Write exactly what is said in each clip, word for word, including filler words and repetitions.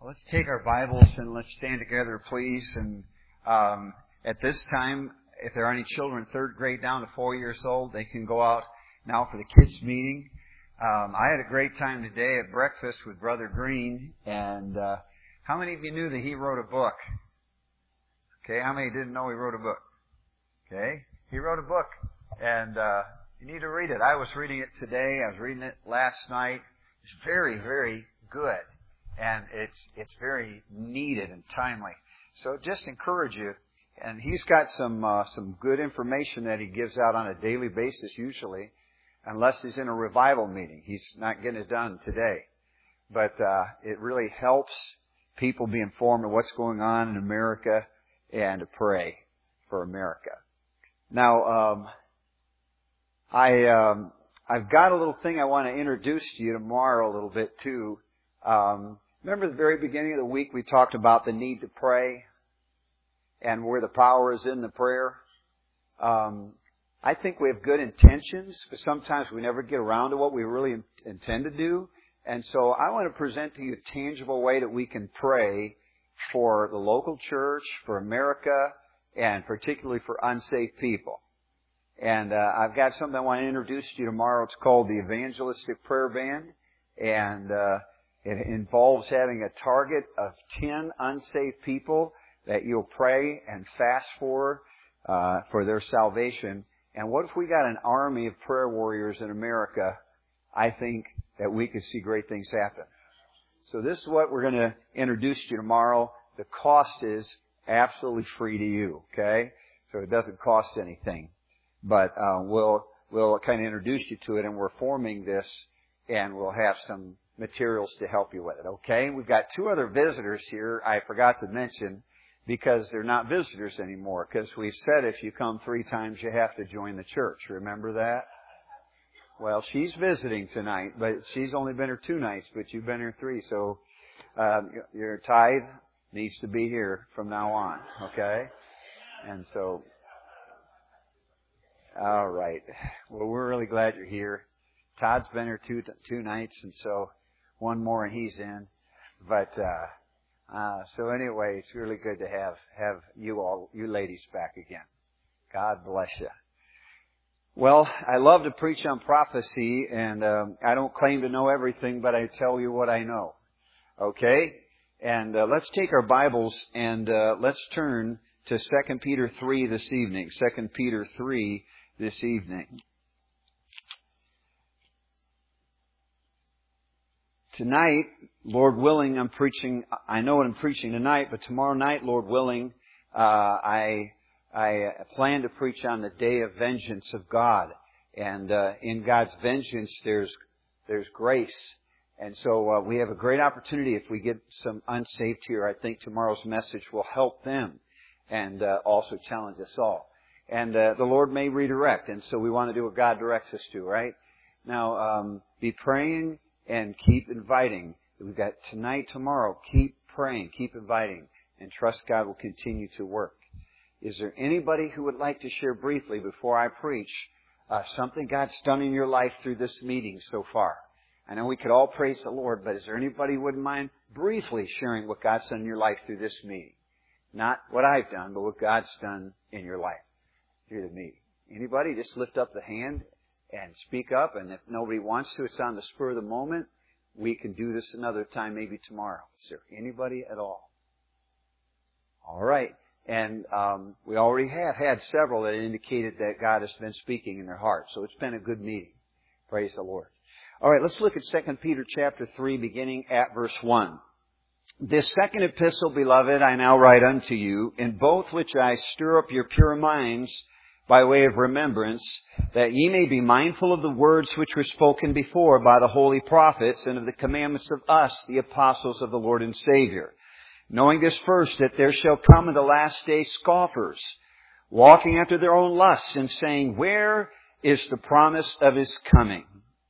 Let's take our Bibles and let's stand together, please. And um, at this time, if there are any children third grade down to four years old, they can go out now for the kids' meeting. Um, I had a great time today at breakfast with Brother Green. And uh, how many of you knew that he wrote a book? Okay, how many didn't know he wrote a book? Okay, he wrote a book, and uh, you need to read it. I was reading it today. I was reading it last night. It's very, very good. And it's it's very needed and timely. So just encourage you. And he's got some uh, some good information that he gives out on a daily basis usually, unless he's in a revival meeting. He's not getting it done today. But uh, it really helps people be informed of what's going on in America and to pray for America. Now, um, I um, I've got a little thing I want to introduce to you tomorrow a little bit too. Um, Remember the very beginning of the week we talked about the need to pray and where the power is in the prayer? Um, I think we have good intentions, but sometimes we never get around to what we really intend to do. And so I want to present to you a tangible way that we can pray for the local church, for America, and particularly for unsaved people. And uh, I've got something I want to introduce to you tomorrow. It's called the Evangelistic Prayer Band. And uh It involves having a target of ten unsaved people that you'll pray and fast for, uh, for their salvation. And what if we got an army of prayer warriors in America? I think that we could see great things happen. So this is what we're going to introduce to you tomorrow. The cost is absolutely free to you, okay? So it doesn't cost anything. But, uh, we'll, we'll kind of introduce you to it, and we're forming this, and we'll have some materials to help you with it, okay? We've got two other visitors here I forgot to mention because they're not visitors anymore, because we've said if you come three times you have to join the church. Remember that? Well, she's visiting tonight, but she's only been here two nights, but you've been here three, so um, your tithe needs to be here from now on, okay? And so, all right. Well, we're really glad you're here. Todd's been here two two nights, and so one more and he's in. But, uh, uh, so anyway, it's really good to have, have you all, you ladies back again. God bless you. Well, I love to preach on prophecy, and, um, I don't claim to know everything, but I tell you what I know. Okay? And, uh, let's take our Bibles and, uh, let's turn to Second Peter three this evening. Second Peter three this evening. Tonight, Lord willing, I'm preaching, I know what I'm preaching tonight, but tomorrow night, Lord willing, uh, I, I plan to preach on the day of vengeance of God. And, uh, in God's vengeance, there's, there's grace. And so, uh, we have a great opportunity if we get some unsaved here. I think tomorrow's message will help them and, uh, also challenge us all. And, uh, the Lord may redirect. And so we want to do what God directs us to, right? Now, um, be praying. And keep inviting. We've got tonight, tomorrow. Keep praying. Keep inviting. And trust God will continue to work. Is there anybody who would like to share briefly before I preach uh, something God's done in your life through this meeting so far? I know we could all praise the Lord, but is there anybody who wouldn't mind briefly sharing what God's done in your life through this meeting? Not what I've done, but what God's done in your life through the meeting. Anybody? Just lift up the hand and speak up, and if nobody wants to, it's on the spur of the moment. We can do this another time, maybe tomorrow. Is there anybody at all? All right. And um, we already have had several that indicated that God has been speaking in their hearts. So it's been a good meeting. Praise the Lord. All right, let's look at Second Peter chapter three, beginning at verse one. This second epistle, beloved, I now write unto you, in both which I stir up your pure minds, by way of remembrance, that ye may be mindful of the words which were spoken before by the holy prophets, and of the commandments of us, the apostles of the Lord and Savior. Knowing this first, that there shall come in the last day scoffers, walking after their own lusts, and saying, where is the promise of His coming?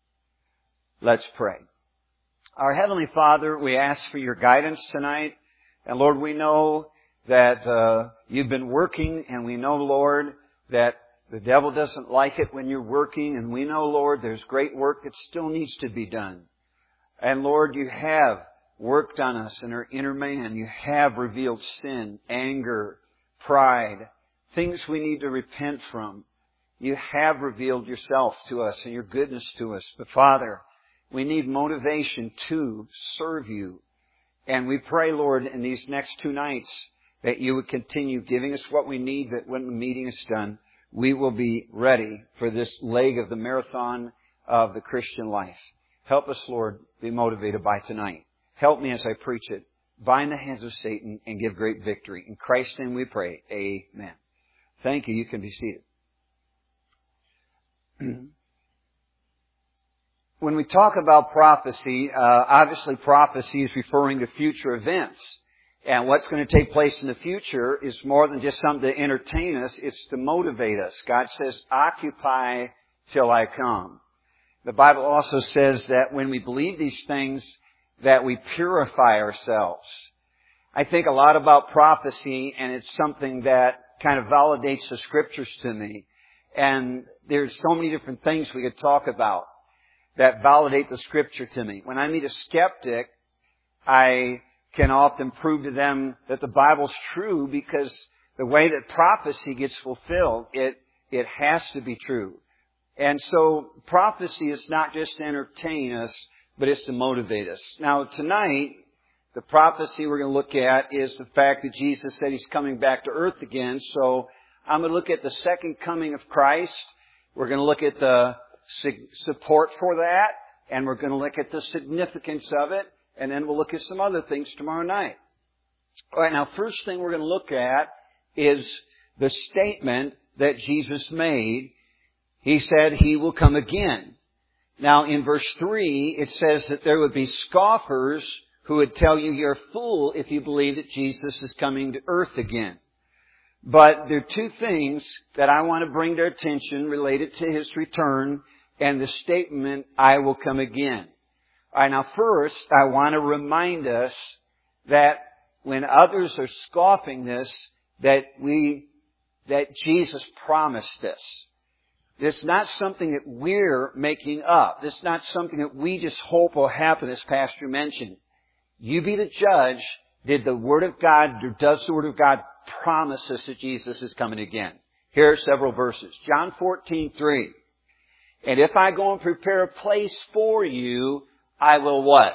Let's pray. Our Heavenly Father, we ask for your guidance tonight. And Lord, we know that uh, you've been working, and we know, Lord, that the devil doesn't like it when you're working, and we know, Lord, there's great work that still needs to be done. And Lord, you have worked on us in our inner man. You have revealed sin, anger, pride, things we need to repent from. You have revealed yourself to us and your goodness to us. But Father, we need motivation to serve you. And we pray, Lord, in these next two nights that you would continue giving us what we need, that when the meeting is done, we will be ready for this leg of the marathon of the Christian life. Help us, Lord, be motivated by tonight. Help me as I preach it. Bind the hands of Satan and give great victory. In Christ's name we pray. Amen. Thank you. You can be seated. When we talk about prophecy, uh, obviously prophecy is referring to future events. And what's going to take place in the future is more than just something to entertain us. It's to motivate us. God says, occupy till I come. The Bible also says that when we believe these things, that we purify ourselves. I think a lot about prophecy, and it's something that kind of validates the Scriptures to me. And there's so many different things we could talk about that validate the Scripture to me. When I meet a skeptic, I can often prove to them that the Bible's true because the way that prophecy gets fulfilled, it, it has to be true. And so prophecy is not just to entertain us, but it's to motivate us. Now tonight, the prophecy we're going to look at is the fact that Jesus said He's coming back to earth again. So I'm going to look at the second coming of Christ. We're going to look at the support for that, and we're going to look at the significance of it, and then we'll look at some other things tomorrow night. All right, now first thing we're going to look at is the statement that Jesus made. He said He will come again. Now in verse three, it says that there would be scoffers who would tell you you're a fool if you believe that Jesus is coming to earth again. But there are two things that I want to bring to attention related to His return and the statement, I will come again. All right, now first, I want to remind us that when others are scoffing this, that we, that Jesus promised this. It's not something that we're making up. It's not something that we just hope will happen, as Pastor mentioned. You be the judge. Did the Word of God, or does the Word of God promise us that Jesus is coming again? Here are several verses. John fourteen three. And if I go and prepare a place for you, I will what?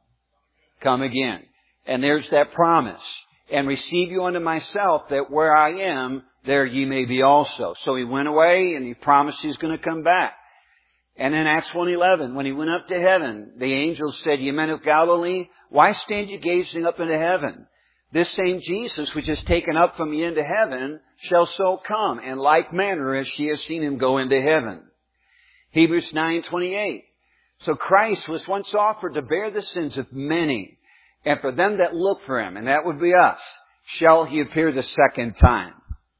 Come again. And there's that promise. And receive you unto myself, that where I am, there ye may be also. So He went away and He promised He's going to come back. And in Acts one eleven, when He went up to heaven, the angels said, Ye men of Galilee, why stand you gazing up into heaven? This same Jesus which is taken up from ye into heaven shall so come, in like manner as ye have seen Him go into heaven. Hebrews nine twenty-eight. So Christ was once offered to bear the sins of many, and for them that look for Him, and that would be us, shall He appear the second time.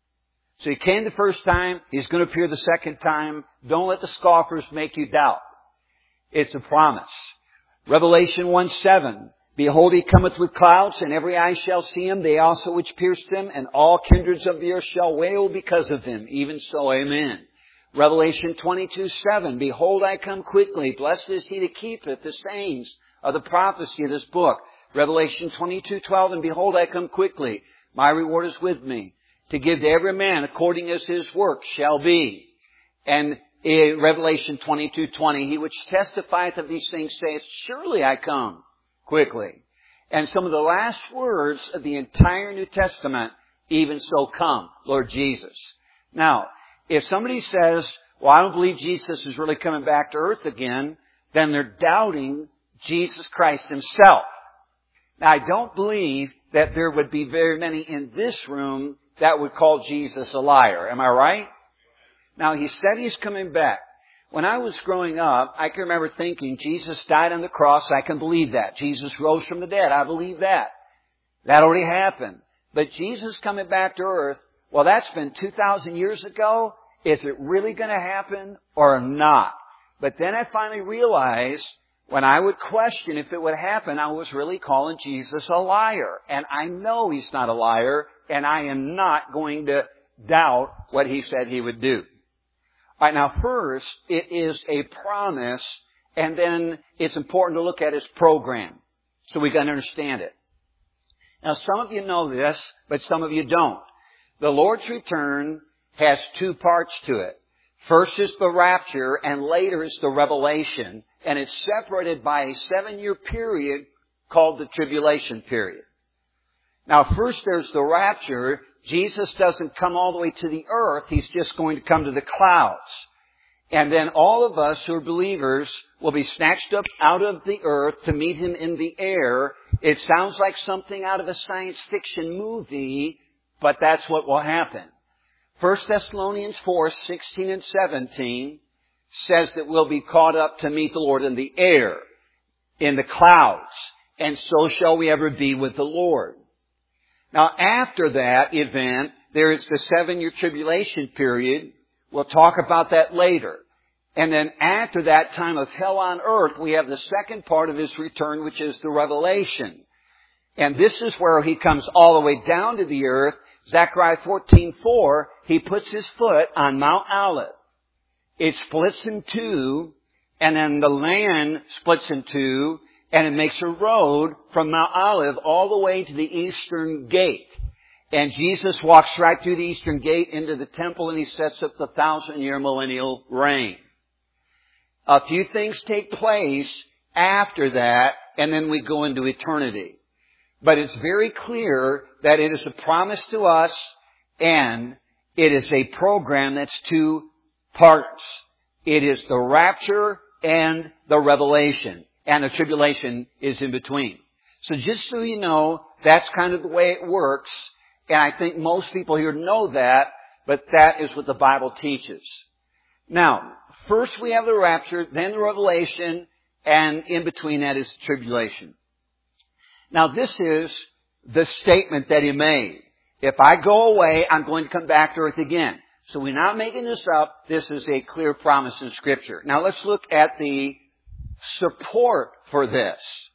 So He came the first time, He's going to appear the second time. Don't let the scoffers make you doubt. It's a promise. Revelation one seven. Behold, He cometh with clouds, and every eye shall see Him, they also which pierced Him, and all kindreds of the earth shall wail because of Him. Even so, amen. Revelation twenty-two seven. Behold, I come quickly. Blessed is he that keepeth the sayings of the prophecy of this book. Revelation twenty-two twelve. And behold, I come quickly. My reward is with me, to give to every man according as his work shall be. And in Revelation twenty-two twenty, He which testifieth of these things saith, Surely I come quickly. And some of the last words of the entire New Testament, even so come, Lord Jesus. Now, if somebody says, well, I don't believe Jesus is really coming back to earth again, then they're doubting Jesus Christ Himself. Now, I don't believe that there would be very many in this room that would call Jesus a liar. Am I right? Now, He said He's coming back. When I was growing up, I can remember thinking, Jesus died on the cross. I can believe that. Jesus rose from the dead. I believe that. That already happened. But Jesus coming back to earth, well, that's been two thousand years ago. Is it really going to happen or not? But then I finally realized when I would question if it would happen, I was really calling Jesus a liar. And I know He's not a liar, and I am not going to doubt what He said He would do. All right, now first, it is a promise, and then it's important to look at His program. So we can understand it. Now, some of you know this, but some of you don't. The Lord's return has two parts to it. First is the rapture, and later is the revelation. And it's separated by a seven-year period called the tribulation period. Now, first there's the rapture. Jesus doesn't come all the way to the earth. He's just going to come to the clouds. And then all of us who are believers will be snatched up out of the earth to meet Him in the air. It sounds like something out of a science fiction movie, but that's what will happen. First Thessalonians four, sixteen and seventeen says that we'll be caught up to meet the Lord in the air, in the clouds, and so shall we ever be with the Lord. Now, after that event, there is the seven-year tribulation period. We'll talk about that later. And then after that time of hell on earth, we have the second part of His return, which is the revelation. And this is where He comes all the way down to the earth. Zechariah fourteen four, He puts His foot on Mount Olive. It splits in two, and then the land splits in two, and it makes a road from Mount Olive all the way to the eastern gate. And Jesus walks right through the eastern gate into the temple, and He sets up the thousand-year millennial reign. A few things take place after that, and then we go into eternity. But it's very clear that it is a promise to us, and it is a program that's two parts. It is the rapture and the revelation. And the tribulation is in between. So just so you know, that's kind of the way it works. And I think most people here know that, but that is what the Bible teaches. Now, first we have the rapture, then the revelation, and in between that is the tribulation. Now, this is the statement that He made. If I go away, I'm going to come back to earth again. So we're not making this up. This is a clear promise in Scripture. Now, let's look at the support for this.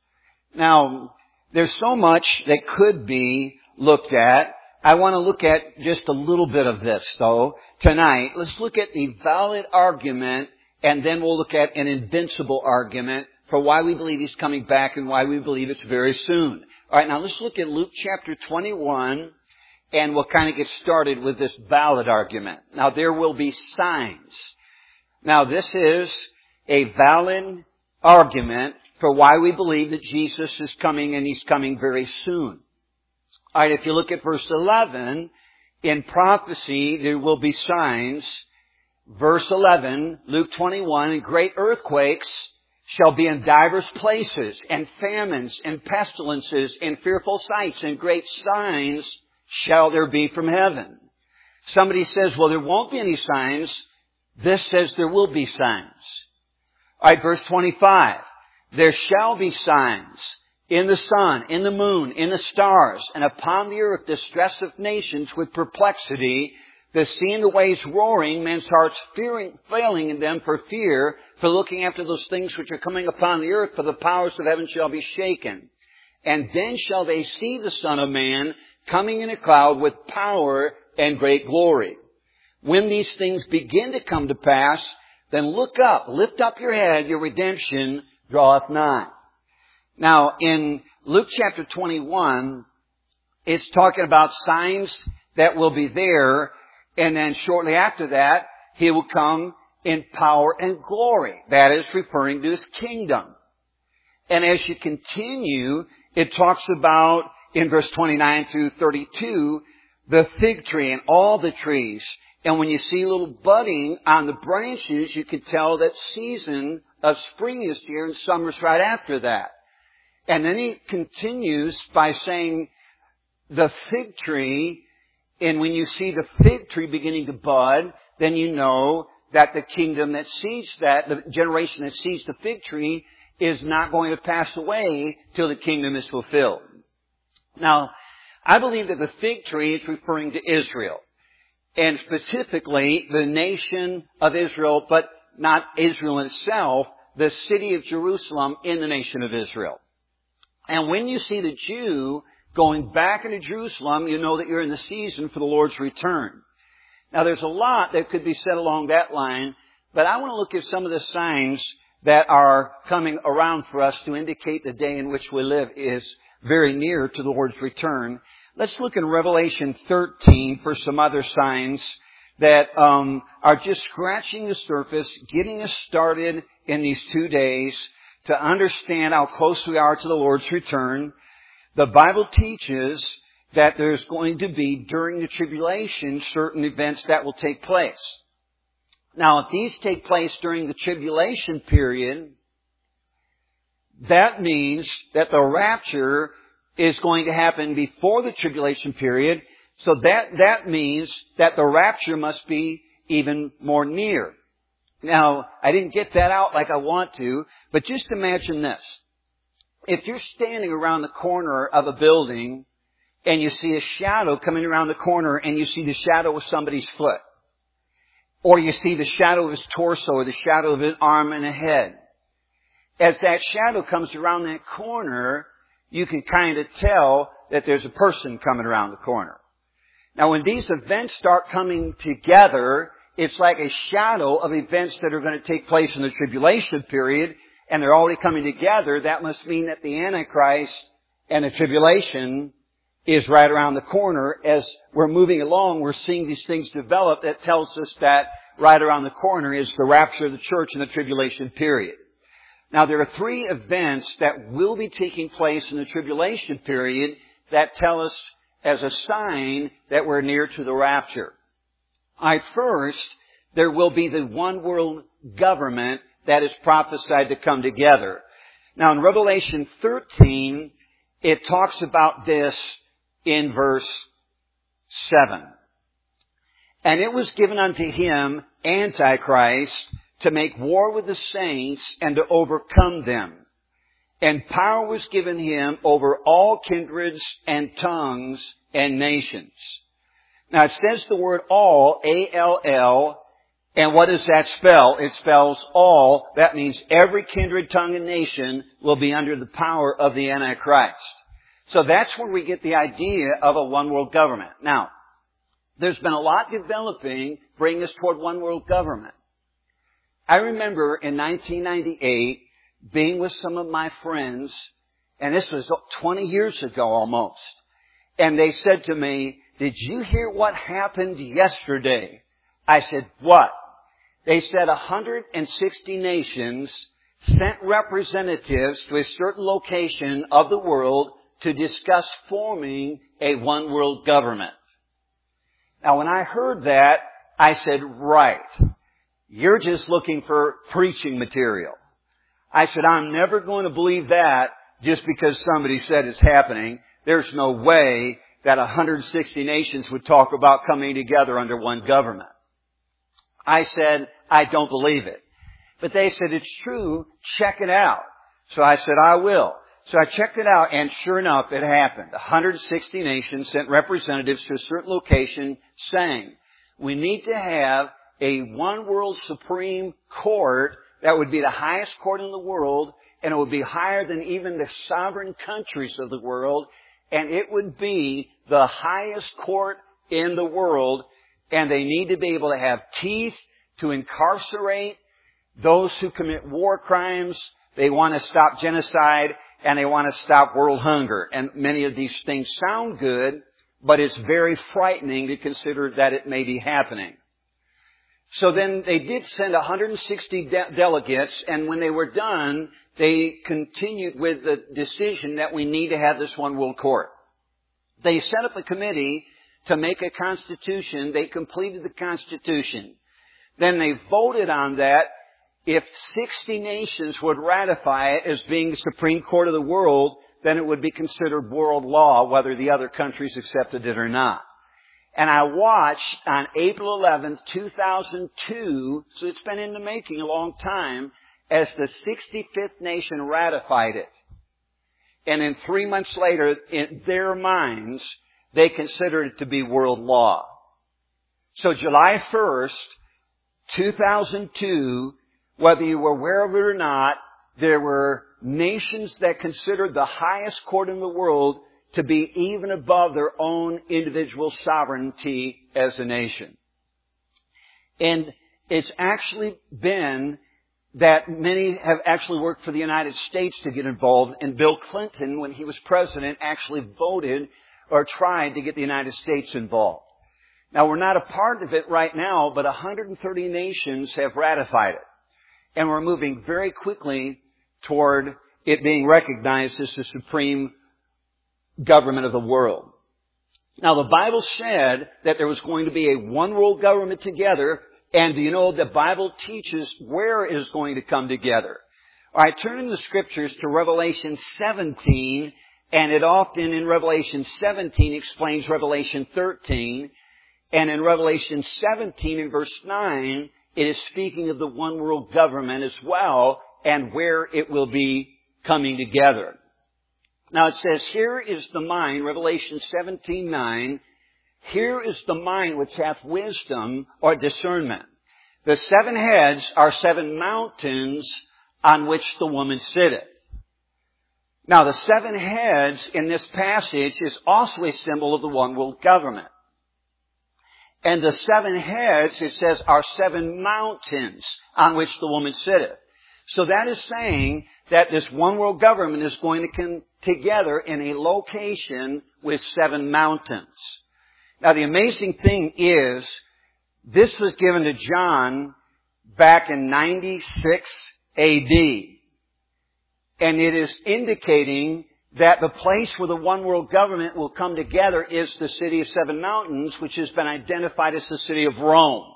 Now, there's so much that could be looked at. I want to look at just a little bit of this, though, tonight. Let's look at the valid argument, and then we'll look at an invincible argument for why we believe He's coming back and why we believe it's very soon. All right, now let's look at Luke chapter twenty-one, and we'll kind of get started with this valid argument. Now, there will be signs. Now, this is a valid argument for why we believe that Jesus is coming, and He's coming very soon. All right, if you look at verse eleven, in prophecy there will be signs. Verse eleven, Luke twenty-one, and great earthquakes shall be in divers places, and famines, and pestilences, and fearful sights, and great signs shall there be from heaven. Somebody says, well, there won't be any signs. This says there will be signs. All right, verse twenty-five. There shall be signs in the sun, in the moon, in the stars, and upon the earth distress of nations with perplexity, the sea and the waves roaring, men's hearts fearing, failing in them for fear, for looking after those things which are coming upon the earth, for the powers of heaven shall be shaken. And then shall they see the Son of Man coming in a cloud with power and great glory. When these things begin to come to pass, then look up, lift up your head, your redemption draweth nigh. Now, in Luke chapter twenty-one, it's talking about signs that will be there, and then shortly after that, He will come in power and glory. That is referring to His kingdom. And as you continue, it talks about, in verse twenty-nine through thirty-two, the fig tree and all the trees. And when you see little budding on the branches, you can tell that season of spring is here and summer's right after that. And then he continues by saying the fig tree, and when you see the fig tree beginning to bud, then you know that the kingdom that sees that, the generation that sees the fig tree, is not going to pass away till the kingdom is fulfilled. Now, I believe that the fig tree is referring to Israel, and specifically the nation of Israel, but not Israel itself, the city of Jerusalem in the nation of Israel. And when you see the Jew going back into Jerusalem, you know that you're in the season for the Lord's return. Now, there's a lot that could be said along that line, but I want to look at some of the signs that are coming around for us to indicate the day in which we live is very near to the Lord's return. Let's look in Revelation thirteen for some other signs that um, are just scratching the surface, getting us started in these two days to understand how close we are to the Lord's return. The Bible teaches that there's going to be, during the tribulation, certain events that will take place. Now, if these take place during the tribulation period, that means that the rapture is going to happen before the tribulation period. So that, that means that the rapture must be even more near. Now, I didn't get that out like I want to, but just imagine this. If you're standing around the corner of a building and you see a shadow coming around the corner and you see the shadow of somebody's foot, or you see the shadow of his torso or the shadow of his arm and a head, as that shadow comes around that corner, you can kind of tell that there's a person coming around the corner. Now, when these events start coming together, it's like a shadow of events that are going to take place in the tribulation period, and they're already coming together. That must mean that the Antichrist and the tribulation is right around the corner. As we're moving along, we're seeing these things develop that tells us that right around the corner is the rapture of the church in the tribulation period. Now, there are three events that will be taking place in the tribulation period that tell us as a sign that we're near to the rapture. I first, there will be the one world government that is prophesied to come together. Now, in Revelation thirteen, it talks about this in verse seven. And it was given unto him, Antichrist, to make war with the saints and to overcome them. And power was given him over all kindreds and tongues and nations. Now it says the word all, A L L, and what does that spell? It spells all. That means every kindred, tongue, and nation will be under the power of the Antichrist. So that's where we get the idea of a one world government. Now, there's been a lot developing bringing us toward one world government. I remember in nineteen ninety-eight being with some of my friends, and this was twenty years ago almost, and they said to me, "Did you hear what happened yesterday?" I said, "What?" They said one hundred sixty nations sent representatives to a certain location of the world to discuss forming a one world government. Now, when I heard that, I said, right, you're just looking for preaching material. I said, I'm never going to believe that just because somebody said it's happening. There's no way that one hundred sixty nations would talk about coming together under one government. I said, I don't believe it. But they said, it's true, check it out. So I said, I will. So I checked it out, and sure enough, it happened. one hundred sixty nations sent representatives to a certain location saying, we need to have a one world Supreme Court that would be the highest court in the world, and it would be higher than even the sovereign countries of the world, and it would be the highest court in the world, and they need to be able to have teeth to incarcerate those who commit war crimes. They want to stop genocide, and they want to stop world hunger. And many of these things sound good, but it's very frightening to consider that it may be happening. So then they did send one hundred sixty de- delegates, and when they were done, they continued with the decision that we need to have this one world court. They set up a committee to make a constitution. They completed the constitution. Then they voted on that. If sixty nations would ratify it as being the Supreme Court of the world, then it would be considered world law, whether the other countries accepted it or not. And I watched on April eleventh, two thousand two, so it's been in the making a long time, as the sixty-fifth nation ratified it. And then three months later, in their minds, they considered it to be world law. So July first, two thousand two, whether you were aware of it or not, there were nations that considered the highest court in the world to be even above their own individual sovereignty as a nation. And it's actually been that many have actually worked for the United States to get involved, and Bill Clinton, when he was president, actually voted or tried to get the United States involved. Now, we're not a part of it right now, but one hundred thirty nations have ratified it. And we're moving very quickly toward it being recognized as the supreme government of the world. Now, the Bible said that there was going to be a one world government together, and do you know the Bible teaches where it is going to come together? All right, turn in the Scriptures to Revelation seventeen, and it often in Revelation seventeen explains Revelation thirteen, and in Revelation seventeen in verse nine, it is speaking of the one world government as well, and where it will be coming together. Now it says, here is the mind, Revelation seventeen nine, here is the mind which hath wisdom or discernment. The seven heads are seven mountains on which the woman sitteth. Now the seven heads in this passage is also a symbol of the one world government. And the seven heads, it says, are seven mountains on which the woman sitteth. So that is saying that this one world government is going to come together in a location with seven mountains. Now the amazing thing is, this was given to John back in ninety-six A D. And it is indicating that the place where the one world government will come together is the city of seven mountains, which has been identified as the city of Rome.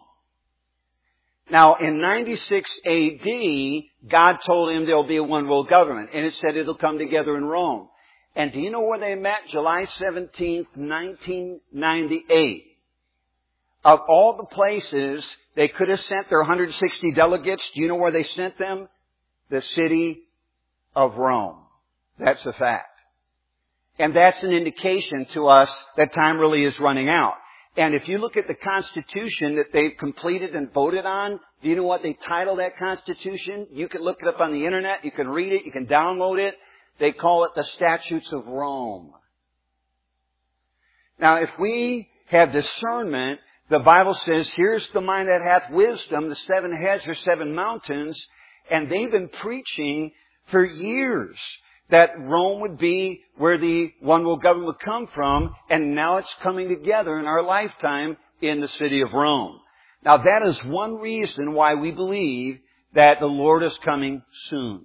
Now, in ninety-six A D, God told him there will be a one world government, and it said it'll come together in Rome. And do you know where they met? July seventeenth, nineteen ninety-eight. Of all the places they could have sent their one hundred sixty delegates, do you know where they sent them? The city of Rome. That's a fact. And that's an indication to us that time really is running out. And if you look at the Constitution that they've completed and voted on, do you know what they title that Constitution? You can look it up on the Internet. You can read it. You can download it. They call it the Statutes of Rome. Now, if we have discernment, the Bible says, here's the mind that hath wisdom. The seven heads are seven mountains. And they've been preaching for years that Rome would be where the one world government would come from, and now it's coming together in our lifetime in the city of Rome. Now that is one reason why we believe that the Lord is coming soon.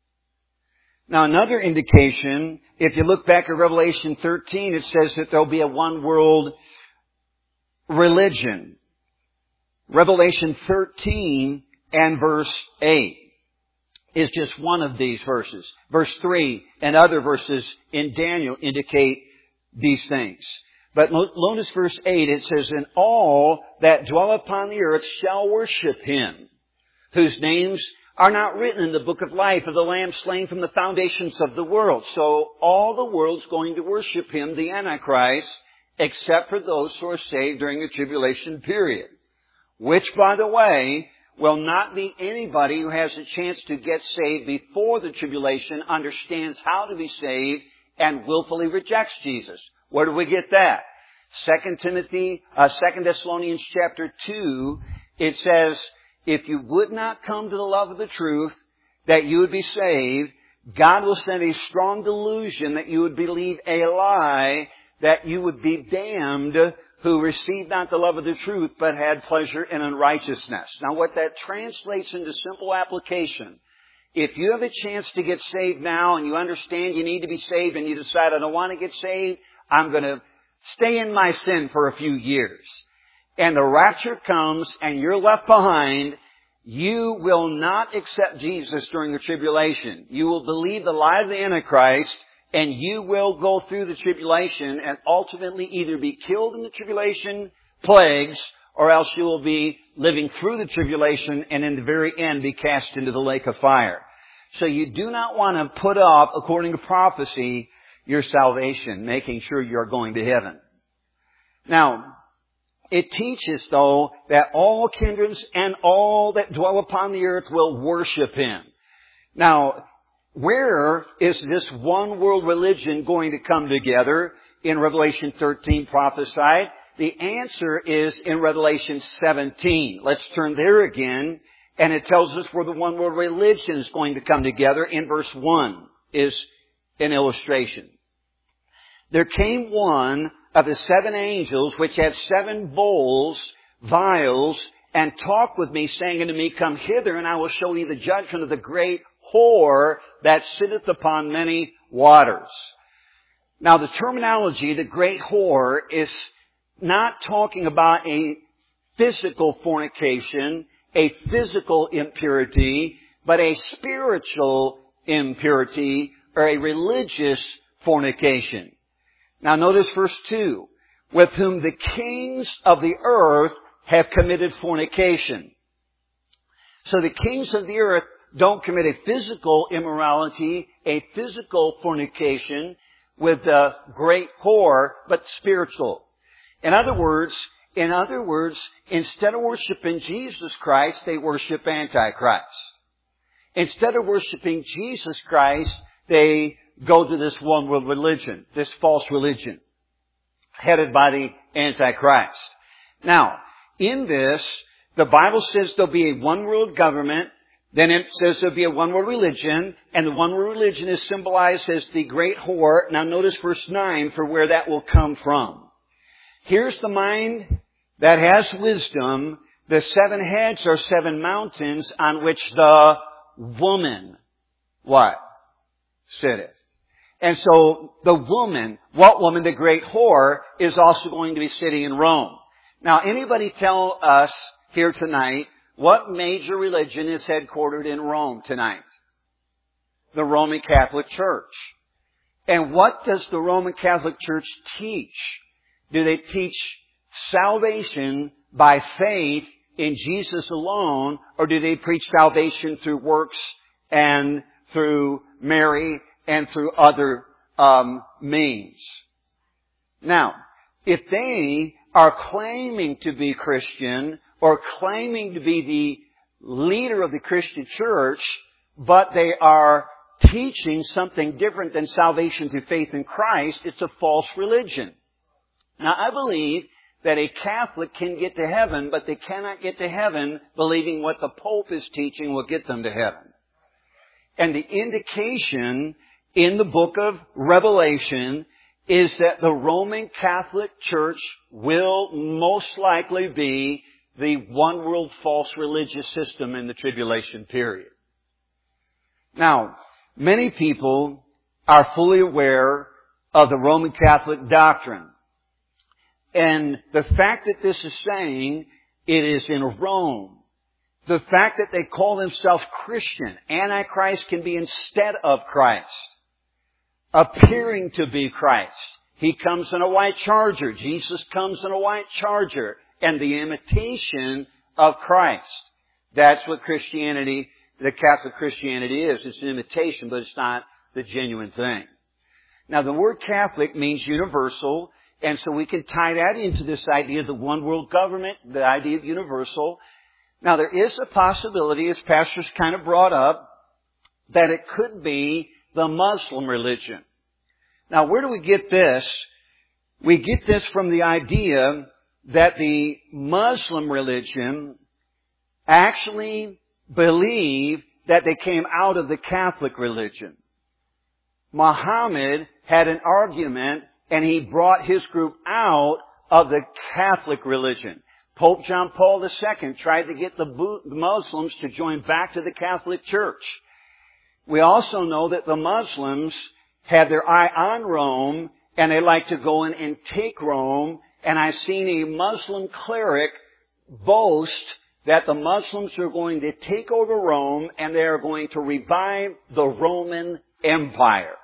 Now another indication, if you look back at Revelation thirteen, it says that there'll be a one world religion. Revelation thirteen and verse eight. Is just one of these verses. Verse three and other verses in Daniel indicate these things. But notice verse eight, it says, and all that dwell upon the earth shall worship Him, whose names are not written in the book of life of the Lamb slain from the foundations of the world. So all the world's going to worship Him, the Antichrist, except for those who are saved during the tribulation period. Which, by the way, will not be anybody who has a chance to get saved before the tribulation, understands how to be saved, and willfully rejects Jesus. Where do we get that? Second Timothy, uh, Second Thessalonians chapter two, it says, if you would not come to the love of the truth, that you would be saved, God will send a strong delusion that you would believe a lie, that you would be damned, who received not the love of the truth, but had pleasure in unrighteousness. Now what that translates into simple application, if you have a chance to get saved now and you understand you need to be saved and you decide, I don't want to get saved, I'm going to stay in my sin for a few years. And the rapture comes and you're left behind, you will not accept Jesus during the tribulation. You will believe the lie of the Antichrist, and you will go through the tribulation and ultimately either be killed in the tribulation plagues, or else you will be living through the tribulation and in the very end be cast into the lake of fire. So you do not want to put up, according to prophecy, your salvation, making sure you're going to heaven. Now, it teaches, though, that all kindreds and all that dwell upon the earth will worship Him. Now, where is this one world religion going to come together? In Revelation thirteen prophesied. The answer is in Revelation seventeen. Let's turn there again. And it tells us where the one world religion is going to come together. In verse one is an illustration. There came one of the seven angels which had seven bowls, vials, and talked with me, saying unto me, Come hither, and I will show thee the judgment of the great whore that sitteth upon many waters. Now the terminology, the great whore, is not talking about a physical fornication, a physical impurity, but a spiritual impurity or a religious fornication. Now notice verse two. With whom the kings of the earth have committed fornication. So the kings of the earth don't commit a physical immorality, a physical fornication with the great whore, but spiritual. In other words, in other words, instead of worshiping Jesus Christ, they worship Antichrist. Instead of worshiping Jesus Christ, they go to this one world religion, this false religion, headed by the Antichrist. Now, in this, the Bible says there'll be a one world government, then it says there'll be a one world religion, and the one world religion is symbolized as the great whore. Now notice verse nine for where that will come from. Here's the mind that has wisdom. The seven heads are seven mountains on which the woman, what? Sitteth. And so the woman, what woman? The great whore is also going to be sitting in Rome. Now anybody tell us here tonight what major religion is headquartered in Rome tonight? The Roman Catholic Church. And what does the Roman Catholic Church teach? Do they teach salvation by faith in Jesus alone, or do they preach salvation through works and through Mary and through other um, means? Now, if they are claiming to be Christian or claiming to be the leader of the Christian church, but they are teaching something different than salvation through faith in Christ, it's a false religion. Now, I believe that a Catholic can get to heaven, but they cannot get to heaven believing what the Pope is teaching will get them to heaven. And the indication in the book of Revelation is that the Roman Catholic Church will most likely be the one world false religious system in the tribulation period. Now, many people are fully aware of the Roman Catholic doctrine. And the fact that this is saying it is in Rome, the fact that they call themselves Christian, Antichrist can be instead of Christ, appearing to be Christ. He comes in a white charger. Jesus comes in a white charger. And the imitation of Christ. That's what Christianity, the Catholic Christianity is. It's an imitation, but it's not the genuine thing. Now, the word Catholic means universal, and so we can tie that into this idea of the one world government, the idea of universal. Now, there is a possibility, as pastors kind of brought up, that it could be the Muslim religion. Now, where do we get this? We get this from the idea that the Muslim religion actually believe that they came out of the Catholic religion. Muhammad had an argument and he brought his group out of the Catholic religion. Pope John Paul the Second tried to get the Muslims to join back to the Catholic Church. We also know that the Muslims had their eye on Rome and they like to go in and take Rome. And I've seen a Muslim cleric boast that the Muslims are going to take over Rome and they are going to revive the Roman Empire.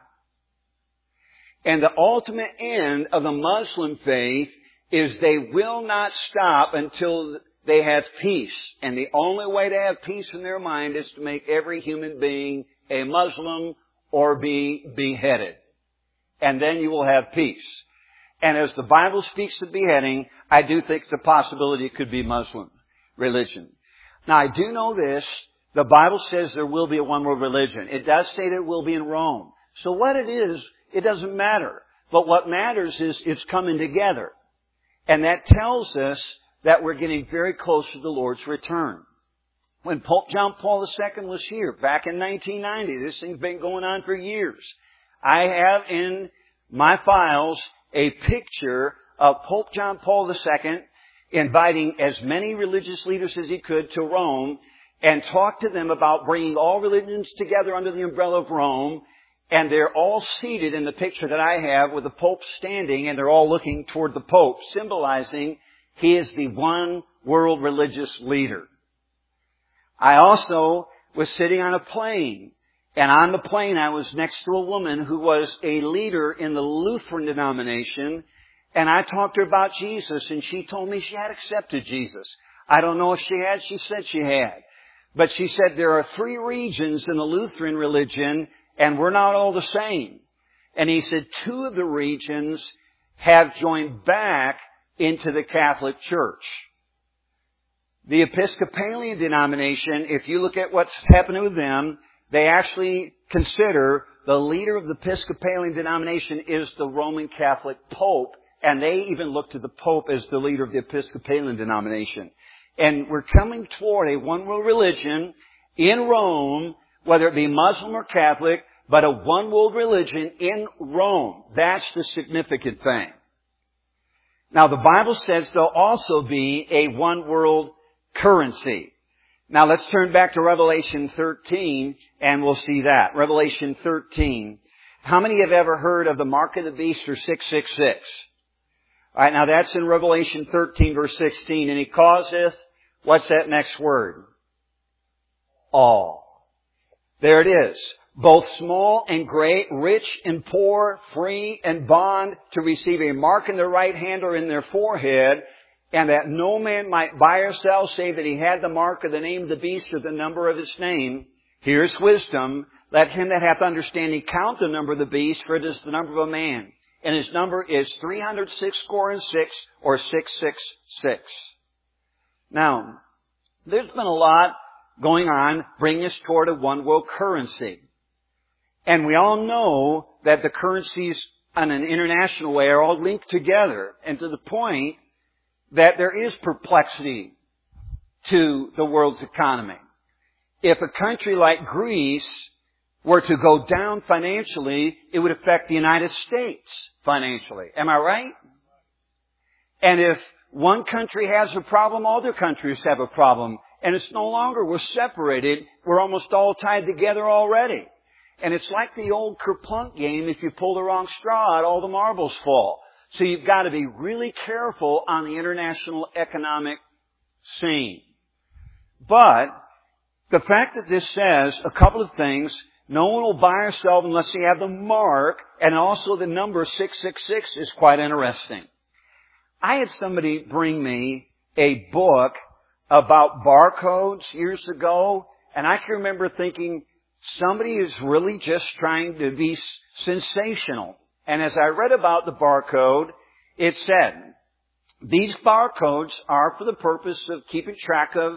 And the ultimate end of the Muslim faith is they will not stop until they have peace. And the only way to have peace in their mind is to make every human being a Muslim or be beheaded. And then you will have peace. And as the Bible speaks of beheading, I do think the possibility it could be Muslim religion. Now, I do know this. The Bible says there will be a one world religion. It does say that it will be in Rome. So what it is, it doesn't matter. But what matters is it's coming together. And that tells us that we're getting very close to the Lord's return. when Pope John Paul the Second was here back in nineteen ninety. This thing's been going on for years. I have in my files a picture of Pope John Paul the Second inviting as many religious leaders as he could to Rome and talk to them about bringing all religions together under the umbrella of Rome. And they're all seated in the picture that I have with the Pope standing, and they're all looking toward the Pope, symbolizing he is the one world religious leader. I also was sitting on a plane, and on the plane I was next to a woman who was a leader in the Lutheran denomination, and I talked to her about Jesus, and she told me she had accepted Jesus. I don't know if she had. She said she had. But she said there are three regions in the Lutheran religion, and we're not all the same. And he said two of the regions have joined back into the Catholic Church. The Episcopalian denomination, if you look at what's happening with them, they actually consider the leader of the Episcopalian denomination is the Roman Catholic Pope, and they even look to the Pope as the leader of the Episcopalian denomination. And we're coming toward a one-world religion in Rome, whether it be Muslim or Catholic, but a one-world religion in Rome. That's the significant thing. Now, the Bible says there'll also be a one-world currency. Now, let's turn back to Revelation thirteen, and we'll see that. Revelation thirteen. How many have ever heard of the mark of the beast or six six six? All right, now that's in Revelation thirteen, verse sixteen. And he causeth, what's that next word? All. There it is. Both small and great, rich and poor, free and bond, to receive a mark in their right hand or in their forehead, and that no man might buy or sell save that he had the mark of the name of the beast or the number of his name. Here's wisdom. Let him that hath understanding count the number of the beast, for it is the number of a man. And his number is three hundred six score and six, or six six six. Now, there's been a lot going on bringing us toward a one world currency. And we all know that the currencies on an international way are all linked together, and to the point that there is perplexity to the world's economy. If a country like Greece were to go down financially, it would affect the United States financially. Am I right? And if one country has a problem, other countries have a problem. And it's no longer we're separated. We're almost all tied together already. And it's like the old kerplunk game. If you pull the wrong straw out, all the marbles fall. So you've got to be really careful on the international economic scene. But the fact that this says a couple of things, no one will buy or sell unless they have the mark, and also the number six six six is quite interesting. I had somebody bring me a book about barcodes years ago, and I can remember thinking, somebody is really just trying to be sensational. And as I read about the barcode, it said, these barcodes are for the purpose of keeping track of,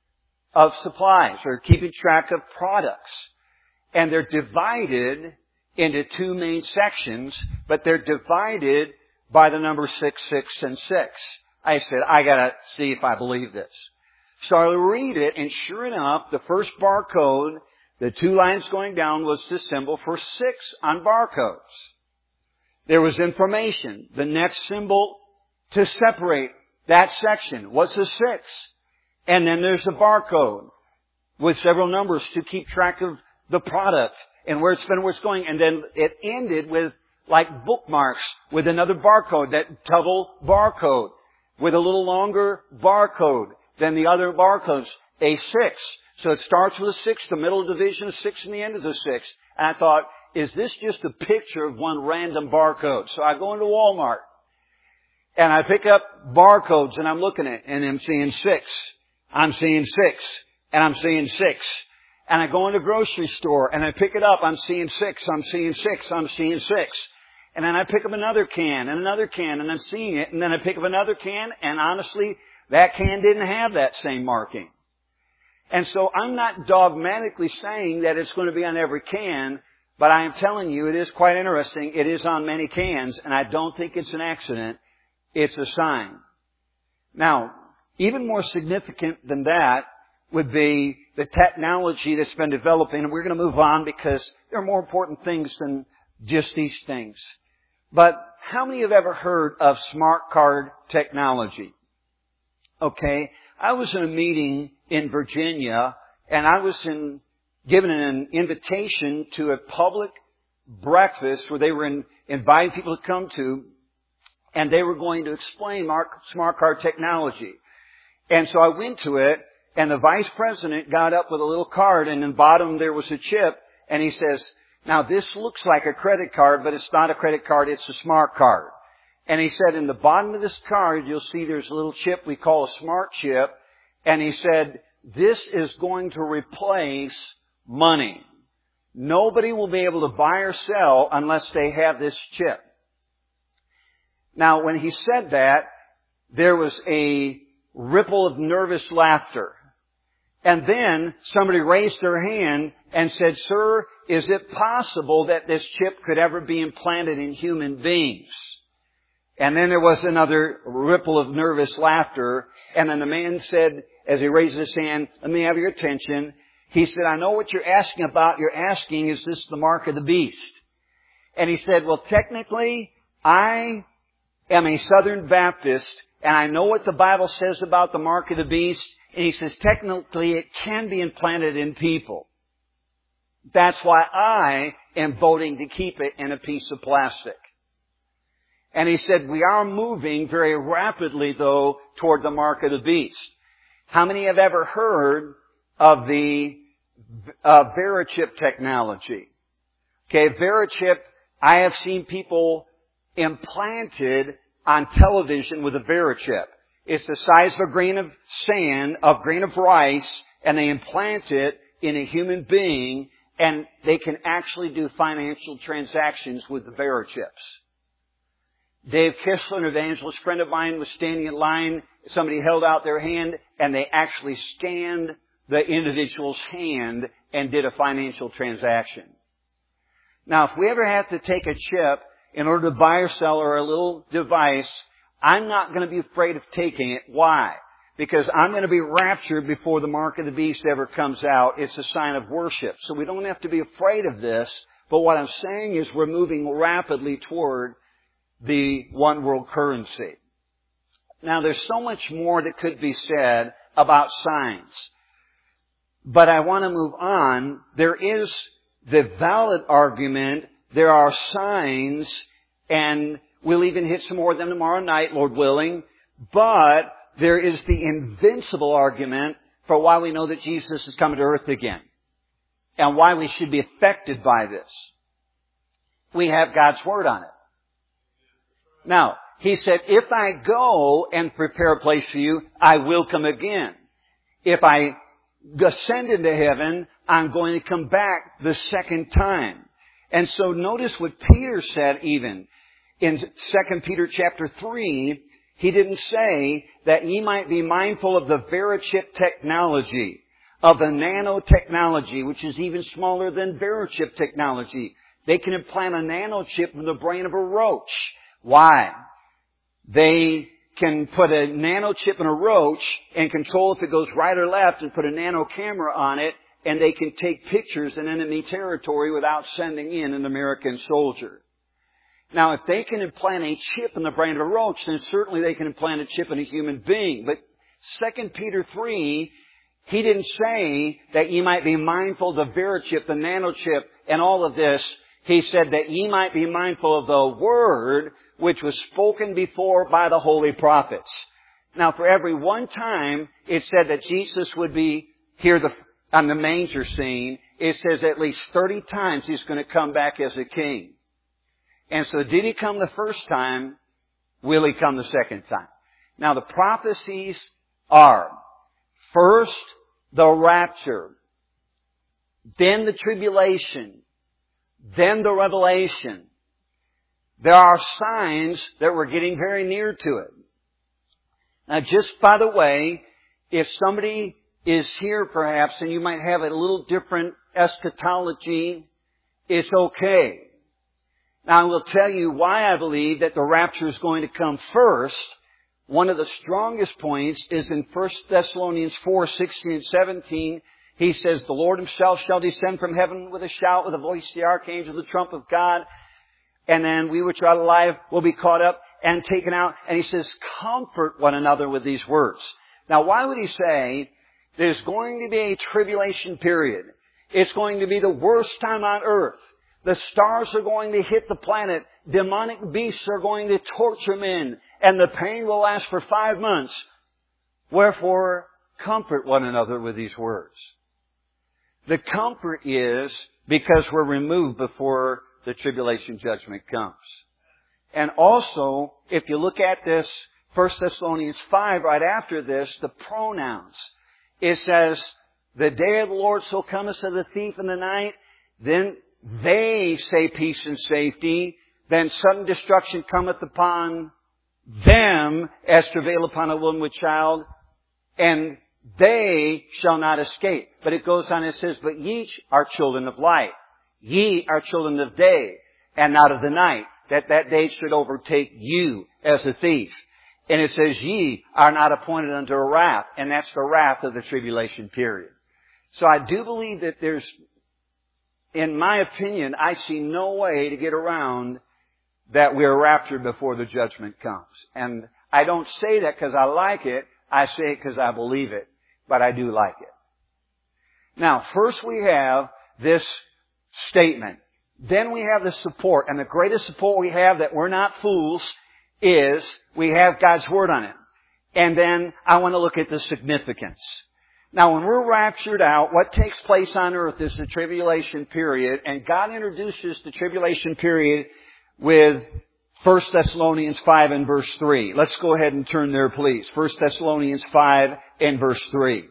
of supplies, or keeping track of products. And they're divided into two main sections, but they're divided by the number six, six, and six. I said, I gotta see if I believe this. So I read it, and sure enough, the first barcode, the two lines going down, was the symbol for six on barcodes. There was information. The next symbol to separate that section was a six. And then there's the barcode with several numbers to keep track of the product and where it's been, where it's going. And then it ended with like bookmarks with another barcode, that double barcode with a little longer barcode than the other barcodes, a six. So it starts with a six, the middle division is six, and the end is a six. And I thought, is this just a picture of one random barcode? So I go into Walmart and I pick up barcodes and I'm looking at it and I'm seeing six. I'm seeing six. And I'm seeing six. And I go into the grocery store and I pick it up. I'm seeing six. I'm seeing six. I'm seeing six. And then I pick up another can and another can and I'm seeing it. And then I pick up another can, and honestly, that can didn't have that same marking. And so I'm not dogmatically saying that it's going to be on every can, but I am telling you it is quite interesting. It is on many cans, and I don't think it's an accident. It's a sign. Now, even more significant than that, would be the technology that's been developing. And we're going to move on because there are more important things than just these things. But how many have ever heard of smart card technology? Okay. I was in a meeting in Virginia, and I was in, given an invitation to a public breakfast where they were in, inviting people to come to, and they were going to explain smart card technology. And so I went to it, and the vice president got up with a little card, and in the bottom there was a chip, and he says, now this looks like a credit card, but it's not a credit card, it's a smart card. And he said, in the bottom of this card, you'll see there's a little chip we call a smart chip. And he said, this is going to replace money. Nobody will be able to buy or sell unless they have this chip. Now, when he said that, there was a ripple of nervous laughter. And then somebody raised their hand and said, sir, is it possible that this chip could ever be implanted in human beings? And then there was another ripple of nervous laughter. And then the man said, as he raised his hand, let me have your attention. He said, I know what you're asking about. You're asking, is this the mark of the beast? And he said, well, technically, I am a Southern Baptist, and I know what the Bible says about the mark of the beast. And he says, technically, it can be implanted in people. That's why I am voting to keep it in a piece of plastic. And he said, we are moving very rapidly, though, toward the mark of the beast. How many have ever heard of the uh, Verichip technology? Okay, Verichip, I have seen people implanted on television with a Verichip. It's the size of a grain of sand, a grain of rice, and they implant it in a human being, and they can actually do financial transactions with the Verichips. Dave Kistler, an evangelist friend of mine, was standing in line. Somebody held out their hand, and they actually scanned the individual's hand and did a financial transaction. Now, if we ever have to take a chip in order to buy or sell or a little device, I'm not going to be afraid of taking it. Why? Because I'm going to be raptured before the mark of the beast ever comes out. It's a sign of worship. So we don't have to be afraid of this. But what I'm saying is we're moving rapidly toward the one world currency. Now, there's so much more that could be said about signs. But I want to move on. There is the valid argument. There are signs, and we'll even hit some more of them tomorrow night, Lord willing. But there is the invincible argument for why we know that Jesus is coming to earth again, and why we should be affected by this. We have God's Word on it. Now, He said, if I go and prepare a place for you, I will come again. If I ascend into heaven, I'm going to come back the second time. And so notice what Peter said even. In Second Peter chapter three, he didn't say that ye might be mindful of the Verichip technology, of the nanotechnology, which is even smaller than Verichip technology. They can implant a nanochip in the brain of a roach. Why? They can put a nanochip in a roach and control if it goes right or left and put a nano camera on it, and they can take pictures in enemy territory without sending in an American soldier. Now, if they can implant a chip in the brain of a roach, then certainly they can implant a chip in a human being. But Second Peter three, he didn't say that ye might be mindful of the Verichip, the nanochip, and all of this. He said that ye might be mindful of the Word which was spoken before by the holy prophets. Now, for every one time it said that Jesus would be here the, on the manger scene, it says at least thirty times He's going to come back as a king. And so did He come the first time? Will He come the second time? Now, the prophecies are, first, the rapture, then the tribulation, then the revelation. There are signs that we're getting very near to it. Now, just by the way, if somebody is here perhaps and you might have a little different eschatology, it's okay. Now, I will tell you why I believe that the rapture is going to come first, One of the strongest points is in First Thessalonians four, sixteen and seventeen. He says, the Lord Himself shall descend from heaven with a shout, with the voice of the archangel, the trump of God. And then we which are alive will be caught up and taken out. And He says, comfort one another with these words. Now, why would He say there's going to be a tribulation period? It's going to be the worst time on earth. The stars are going to hit the planet. Demonic beasts are going to torture men. And the pain will last for five months. Wherefore, comfort one another with these words. The comfort is because we're removed before the tribulation judgment comes. And also, if you look at this, First Thessalonians five, right after this, the pronouns. It says, the day of the Lord so cometh as a thief in the night, then they say peace and safety, then sudden destruction cometh upon them as travail upon a woman with child, and they shall not escape. But it goes on and says, but ye are children of light. Ye are children of day, and not of the night, that that day should overtake you as a thief. And it says, ye are not appointed unto a wrath, and that's the wrath of the tribulation period. So I do believe that there's, in my opinion, I see no way to get around that we're raptured before the judgment comes. And I don't say that because I like it. I say it because I believe it. But I do like it. Now, first we have this statement. Then we have the support. And the greatest support we have that we're not fools is we have God's Word on it. And then I want to look at the significance. Now, when we're raptured out, what takes place on earth is the tribulation period. And God introduces the tribulation period with First Thessalonians five and verse three. Let's go ahead and turn there, please. First Thessalonians five and verse three.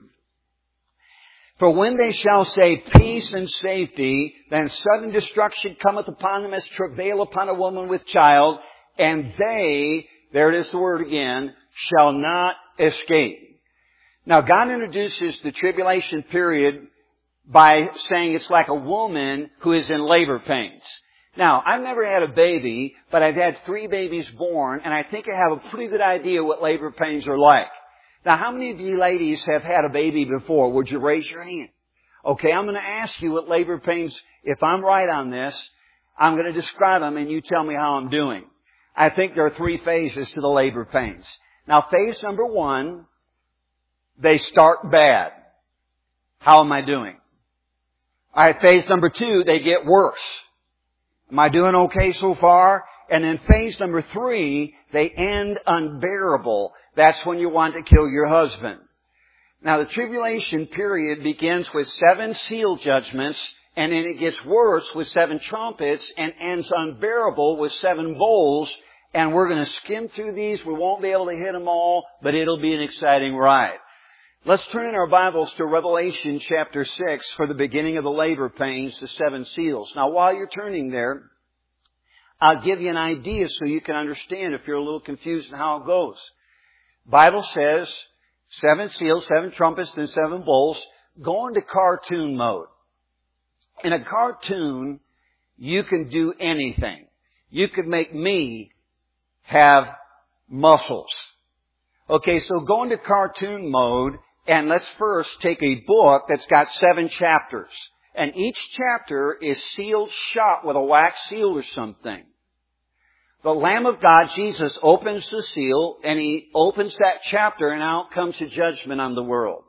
For when they shall say peace and safety, then sudden destruction cometh upon them as travail upon a woman with child, and they, there it is the word again, shall not escape. Now, God introduces the tribulation period by saying it's like a woman who is in labor pains. Now, I've never had a baby, but I've had three babies born, and I think I have a pretty good idea what labor pains are like. Now, how many of you ladies have had a baby before? Would you raise your hand? Okay, I'm going to ask you what labor pains, if I'm right on this, I'm going to describe them, and you tell me how I'm doing. I think there are three phases to the labor pains. Now, phase number one, they start bad. How am I doing? All right, phase number two, they get worse. Am I doing okay so far? And then phase number three, they end unbearable. That's when you want to kill your husband. Now, the tribulation period begins with seven seal judgments, and then it gets worse with seven trumpets, and ends unbearable with seven bowls. And we're going to skim through these. We won't be able to hit them all, but it'll be an exciting ride. Let's turn in our Bibles to Revelation chapter six for the beginning of the labor pains, the seven seals. Now, while you're turning there, I'll give you an idea so you can understand if you're a little confused in how it goes. Bible says seven seals, seven trumpets, and seven bowls. Go into cartoon mode. In a cartoon, you can do anything. You could make me have muscles. Okay, so go into cartoon mode. And let's first take a book that's got seven chapters. And each chapter is sealed shut with a wax seal or something. The Lamb of God, Jesus, opens the seal, and He opens that chapter, and out comes a judgment on the world.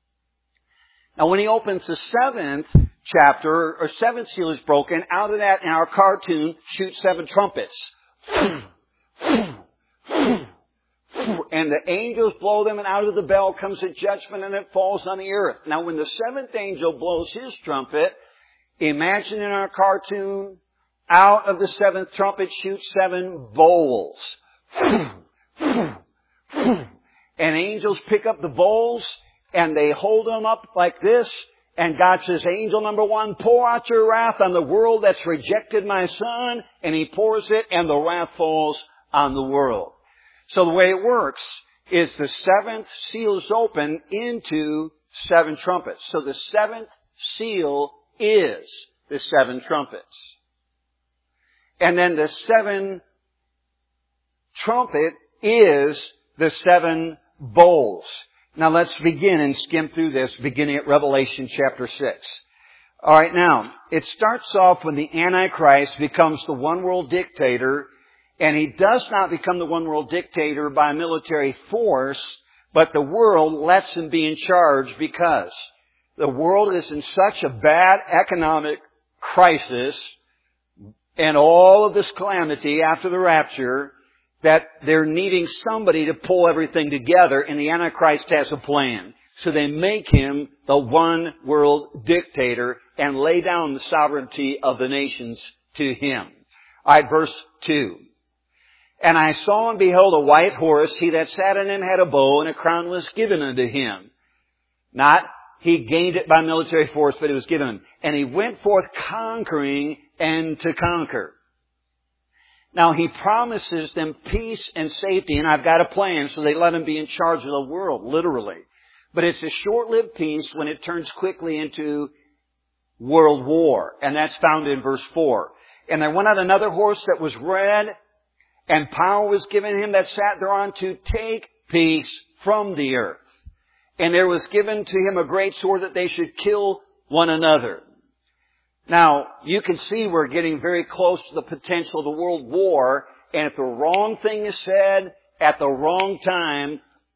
Now, when He opens the seventh chapter, or seventh seal is broken, out of that, in our cartoon, shoot seven trumpets. And the angels blow them, and out of the bell comes a judgment, and it falls on the earth. Now, when the seventh angel blows his trumpet, imagine in our cartoon, out of the seventh trumpet shoots seven bowls. And angels pick up the bowls, and they hold them up like this. And God says, angel number one, pour out your wrath on the world that's rejected my Son. And He pours it, and the wrath falls on the world. So the way it works is the seventh seal is open into seven trumpets. So the seventh seal is the seven trumpets. And then the seventh trumpet is the seven bowls. Now let's begin and skim through this, beginning at Revelation chapter six. All right, now, it starts off when the Antichrist becomes the one world dictator, and he does not become the one world dictator by military force, but the world lets him be in charge because the world is in such a bad economic crisis and all of this calamity after the rapture that they're needing somebody to pull everything together, and the Antichrist has a plan. So they make him the one world dictator and lay down the sovereignty of the nations to him. All right, verse two. And I saw and beheld a white horse. He that sat on him had a bow, and a crown was given unto him. Not he gained it by military force, but it was given him. And he went forth conquering and to conquer. Now he promises them peace and safety, and I've got a plan, so they let him be in charge of the world, literally. But it's a short-lived peace when it turns quickly into world war. And that's found in verse four. And there went out another horse that was red, and power was given him that sat thereon to take peace from the earth. And there was given to him a great sword that they should kill one another. Now, you can see we're getting very close to the potential of the world war, and if the wrong thing is said at the wrong time,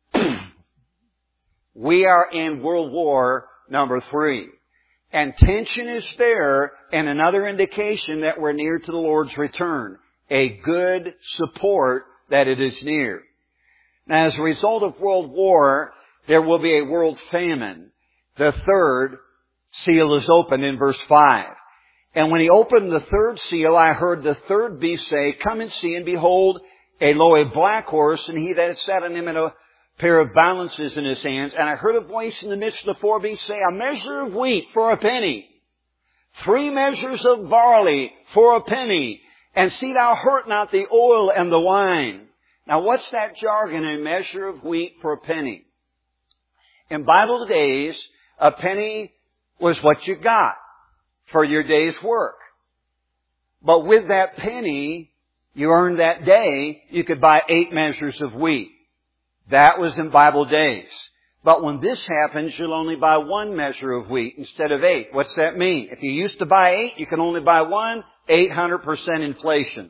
we are in World War number three. And tension is there, and another indication that we're near to the Lord's return. A good support that it is near. Now, as a result of world war, there will be a world famine. The third seal is opened in verse five. And when he opened the third seal, I heard the third beast say, Come and see, and behold, a lo, a black horse, and he that sat on him had a pair of balances in his hands. And I heard a voice in the midst of the four beasts say, A measure of wheat for a penny, three measures of barley for a penny, and see thou hurt not the oil and the wine. Now what's that jargon, a measure of wheat for a penny? In Bible days, a penny was what you got for your day's work. But with that penny you earned that day, you could buy eight measures of wheat. That was in Bible days. But when this happens, you'll only buy one measure of wheat instead of eight. What's that mean? If you used to buy eight, you can only buy one. eight hundred percent inflation.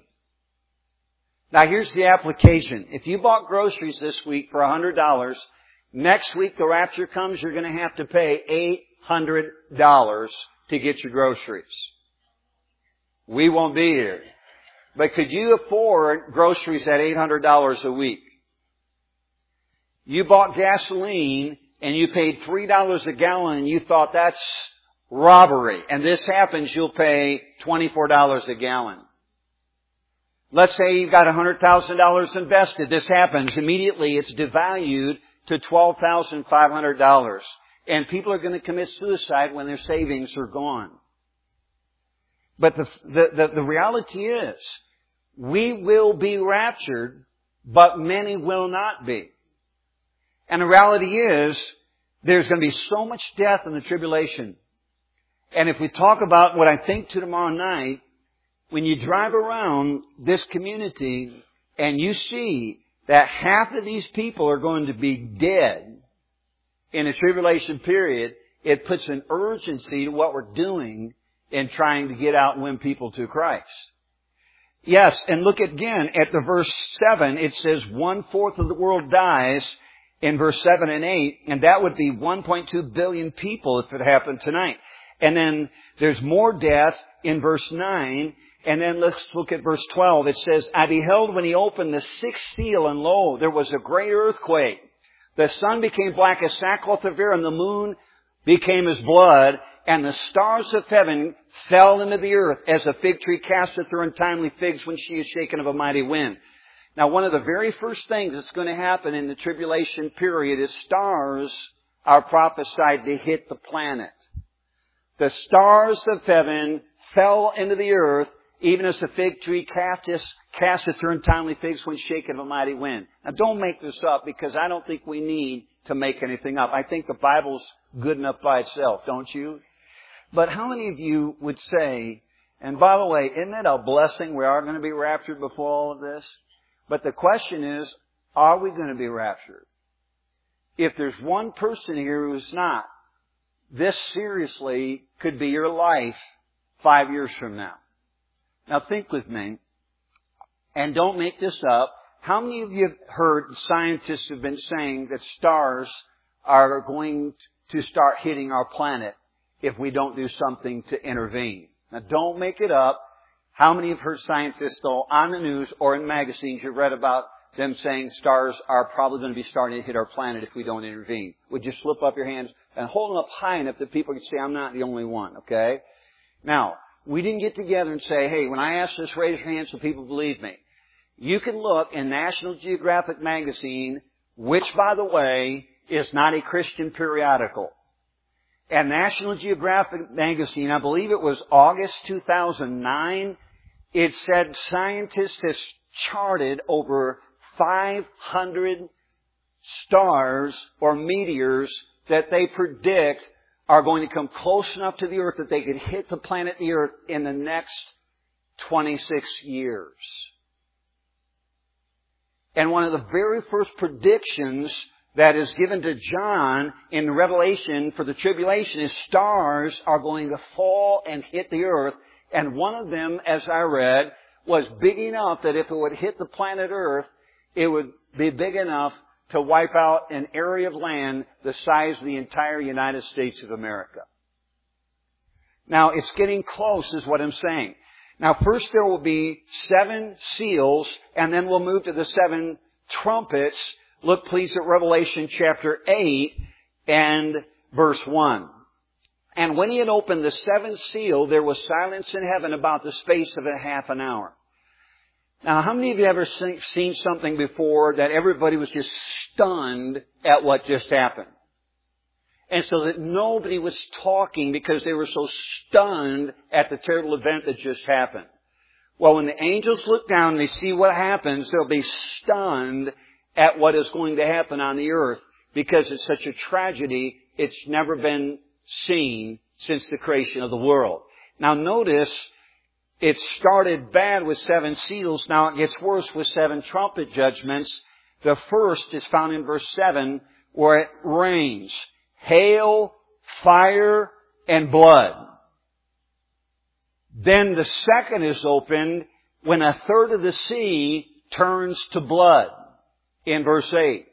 Now here's the application. If you bought groceries this week for one hundred dollars, next week the rapture comes, you're going to have to pay eight hundred dollars to get your groceries. We won't be here. But could you afford groceries at eight hundred dollars a week? You bought gasoline and you paid three dollars a gallon and you thought that's robbery. And this happens, you'll pay twenty-four dollars a gallon. Let's say you've got one hundred thousand dollars invested. This happens. Immediately it's devalued to twelve thousand five hundred dollars. And people are going to commit suicide when their savings are gone. But the, the, the, the reality is, we will be raptured, but many will not be. And the reality is, there's going to be so much death in the tribulation. And if we talk about what I think to tomorrow night, when you drive around this community and you see that half of these people are going to be dead in a tribulation period, it puts an urgency to what we're doing in trying to get out and win people to Christ. Yes, and look again at the verse seven. It says one-fourth of the world dies in verse seven and eight, and that would be one point two billion people if it happened tonight. And then there's more death in verse nine. And then let's look at verse twelve. It says, I beheld when he opened the sixth seal, and lo, there was a great earthquake. The sun became black as sackcloth of hair, and the moon became as blood, and the stars of heaven fell into the earth, as a fig tree casteth her untimely figs when she is shaken of a mighty wind. Now, one of the very first things that's going to happen in the tribulation period is stars are prophesied to hit the planet. The stars of heaven fell into the earth, even as the fig tree casteth, casteth her untimely figs when shaken of a mighty wind. Now, don't make this up, because I don't think we need to make anything up. I think the Bible's good enough by itself, don't you? But how many of you would say, and by the way, isn't it a blessing we are going to be raptured before all of this? But the question is, Are we going to be raptured? If there's one person here who's not, this seriously could be your life five years from now. Now think with me, and don't make this up. How many of you have heard scientists have been saying that stars are going to start hitting our planet if we don't do something to intervene? Now don't make it up. How many have heard scientists, though, on the news or in magazines, you've read about them saying stars are probably going to be starting to hit our planet if we don't intervene? Would you slip up your hands and hold them up high enough that people can say, I'm not the only one, okay? Now, we didn't get together and say, hey, when I ask this, raise your hand so people believe me. You can look in National Geographic magazine, which, by the way, is not a Christian periodical. And National Geographic magazine, I believe it was August two thousand nine, it said scientists have charted over five hundred stars or meteors that they predict are going to come close enough to the earth that they could hit the planet the earth in the next twenty-six years. And one of the very first predictions that is given to John in Revelation for the tribulation is stars are going to fall and hit the earth. And one of them, as I read, was big enough that if it would hit the planet Earth, it would be big enough to wipe out an area of land the size of the entire United States of America. Now, it's getting close is what I'm saying. Now, first there will be seven seals, and then we'll move to the seven trumpets. Look, please, at Revelation chapter eight and verse one. And when he had opened the seventh seal, there was silence in heaven about the space of a half an hour. Now, how many of you ever seen something before that everybody was just stunned at what just happened? And so that nobody was talking because they were so stunned at the terrible event that just happened. Well, when the angels look down and they see what happens, they'll be stunned at what is going to happen on the earth because it's such a tragedy, it's never been seen since the creation of the world. Now notice, it started bad with seven seals. Now it gets worse with seven trumpet judgments. The first is found in verse seven, where it rains hail, fire, and blood. Then the second is opened when a third of the sea turns to blood, in verse eight.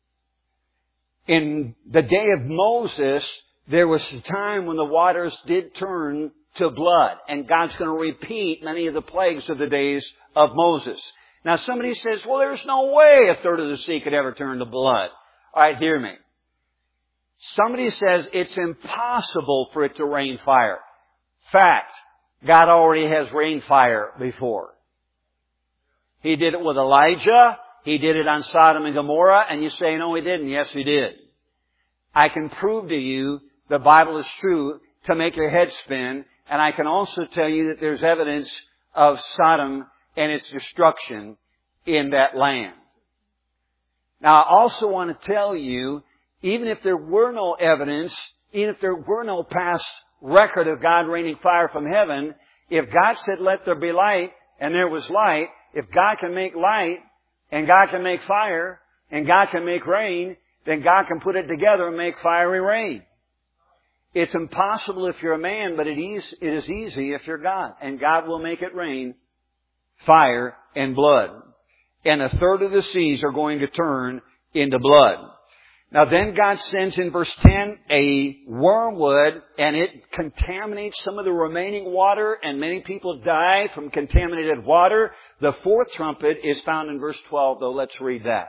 In the day of Moses, there was a time when the waters did turn to blood. And God's going to repeat many of the plagues of the days of Moses. Now somebody says, well, there's no way a third of the sea could ever turn to blood. All right, hear me. Somebody says it's impossible for it to rain fire. Fact, God already has rained fire before. He did it with Elijah. He did it on Sodom and Gomorrah. And you say, no, He didn't. Yes, He did. I can prove to you the Bible is true to make your head spin. And I can also tell you that there's evidence of Sodom and its destruction in that land. Now, I also want to tell you, even if there were no evidence, even if there were no past record of God raining fire from heaven, if God said, let there be light, and there was light, if God can make light, and God can make fire, and God can make rain, then God can put it together and make fiery rain. It's impossible if you're a man, but it is, it is easy if you're God. And God will make it rain fire and blood. And a third of the seas are going to turn into blood. Now then God sends in verse ten a wormwood, and it contaminates some of the remaining water, and many people die from contaminated water. The fourth trumpet is found in verse twelve, though. Let's read that.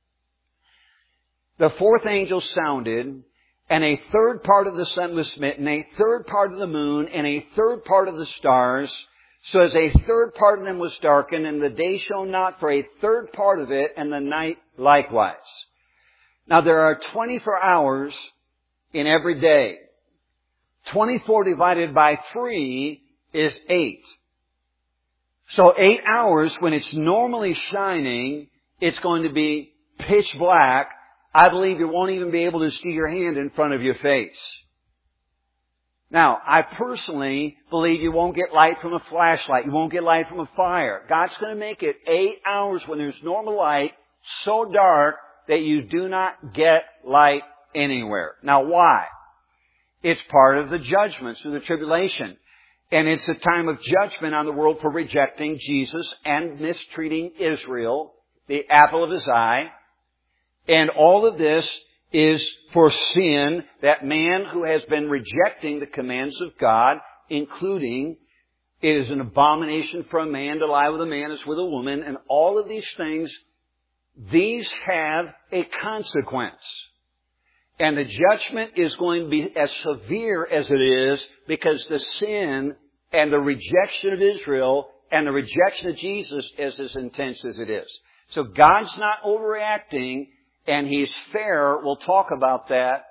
The fourth angel sounded, and a third part of the sun was smitten, a third part of the moon, and a third part of the stars, so as a third part of them was darkened, and the day shone not for a third part of it, and the night likewise. Now there are twenty-four hours in every day. twenty-four divided by three is eight. So eight hours, when it's normally shining, it's going to be pitch black. I believe you won't even be able to see your hand in front of your face. Now, I personally believe you won't get light from a flashlight. You won't get light from a fire. God's going to make it eight hours when there's normal light, so dark that you do not get light anywhere. Now why? It's part of the judgments of the tribulation. And it's a time of judgment on the world for rejecting Jesus and mistreating Israel, the apple of His eye. And all of this is for sin, that man who has been rejecting the commands of God, including it is an abomination for a man to lie with a man as with a woman, and all of these things, these have a consequence. And the judgment is going to be as severe as it is because the sin and the rejection of Israel and the rejection of Jesus is as intense as it is. So God's not overreacting, and He's fair. We'll talk about that.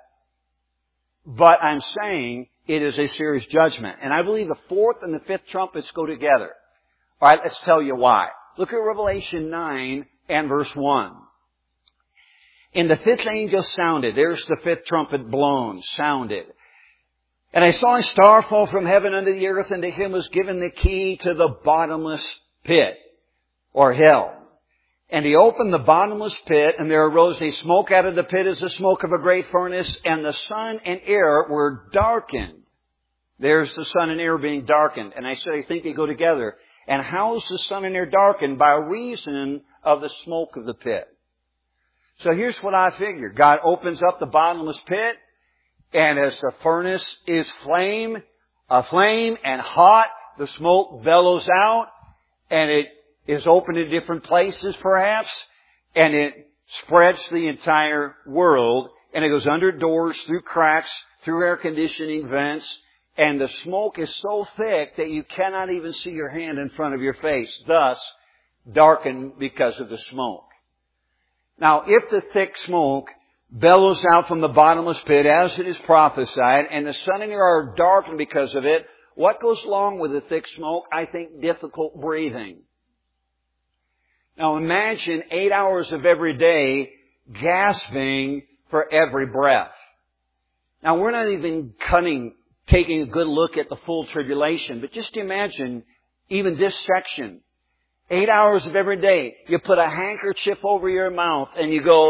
But I'm saying it is a serious judgment. And I believe the fourth and the fifth trumpets go together. All right, let's tell you why. Look at Revelation nine and verse one. And the fifth angel sounded. There's the fifth trumpet blown, sounded. And I saw a star fall from heaven unto the earth, and to him was given the key to the bottomless pit, or hell. And he opened the bottomless pit, and there arose a smoke out of the pit as the smoke of a great furnace, and the sun and air were darkened. There's the sun and air being darkened. And I said, I think they go together. And how is the sun and air darkened? By reason of the smoke of the pit. So here's what I figured. God opens up the bottomless pit, and as the furnace is flame, aflame and hot, the smoke bellows out, and it is open in different places perhaps, and it spreads to the entire world, and it goes under doors, through cracks, through air conditioning vents, and the smoke is so thick that you cannot even see your hand in front of your face, thus darkened because of the smoke. Now, if the thick smoke bellows out from the bottomless pit, as it is prophesied, and the sun and air are darkened because of it, what goes along with the thick smoke? I think difficult breathing. Now imagine eight hours of every day gasping for every breath. Now we're not even cutting, taking a good look at the full tribulation, but just imagine even this section. Eight hours of every day, you put a handkerchief over your mouth and you go,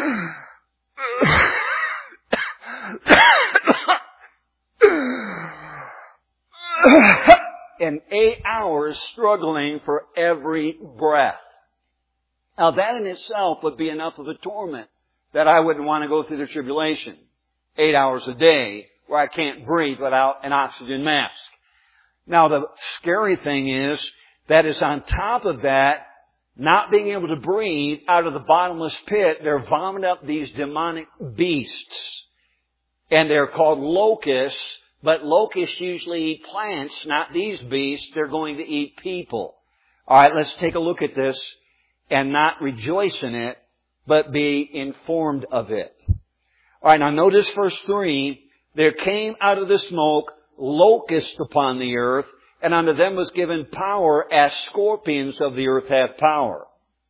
and eight hours struggling for every breath. Now that in itself would be enough of a torment that I wouldn't want to go through the tribulation. Eight hours a day where I can't breathe without an oxygen mask. Now the scary thing is, that is on top of that, not being able to breathe out of the bottomless pit, they're vomiting up these demonic beasts. And they're called locusts, but locusts usually eat plants, not these beasts. They're going to eat people. Alright, let's take a look at this and not rejoice in it, but be informed of it. Alright, now notice verse three. There came out of the smoke locusts upon the earth, and unto them was given power as scorpions of the earth have power.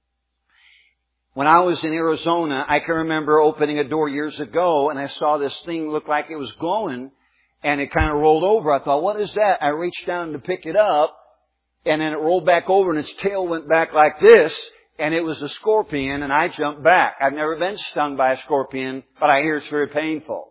When I was in Arizona, I can remember opening a door years ago, and I saw this thing look like it was glowing, and it kind of rolled over. I thought, what is that? I reached down to pick it up, and then it rolled back over, and its tail went back like this, and it was a scorpion, and I jumped back. I've never been stung by a scorpion, but I hear it's very painful.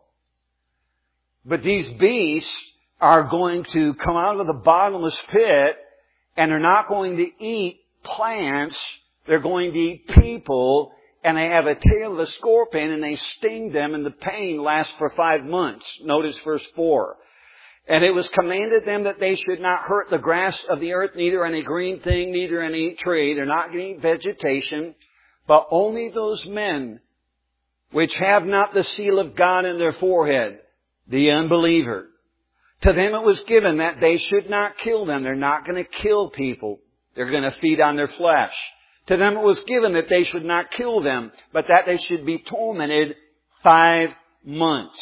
But these beasts are going to come out of the bottomless pit, and they're not going to eat plants. They're going to eat people, and they have a tail of a scorpion, and they sting them, and the pain lasts for five months. Notice verse four. And it was commanded them that they should not hurt the grass of the earth, neither any green thing, neither any tree. They're not going to eat vegetation, but only those men which have not the seal of God in their forehead, the unbeliever. To them it was given that they should not kill them. They're not going to kill people. They're going to feed on their flesh. To them it was given that they should not kill them, but that they should be tormented five months.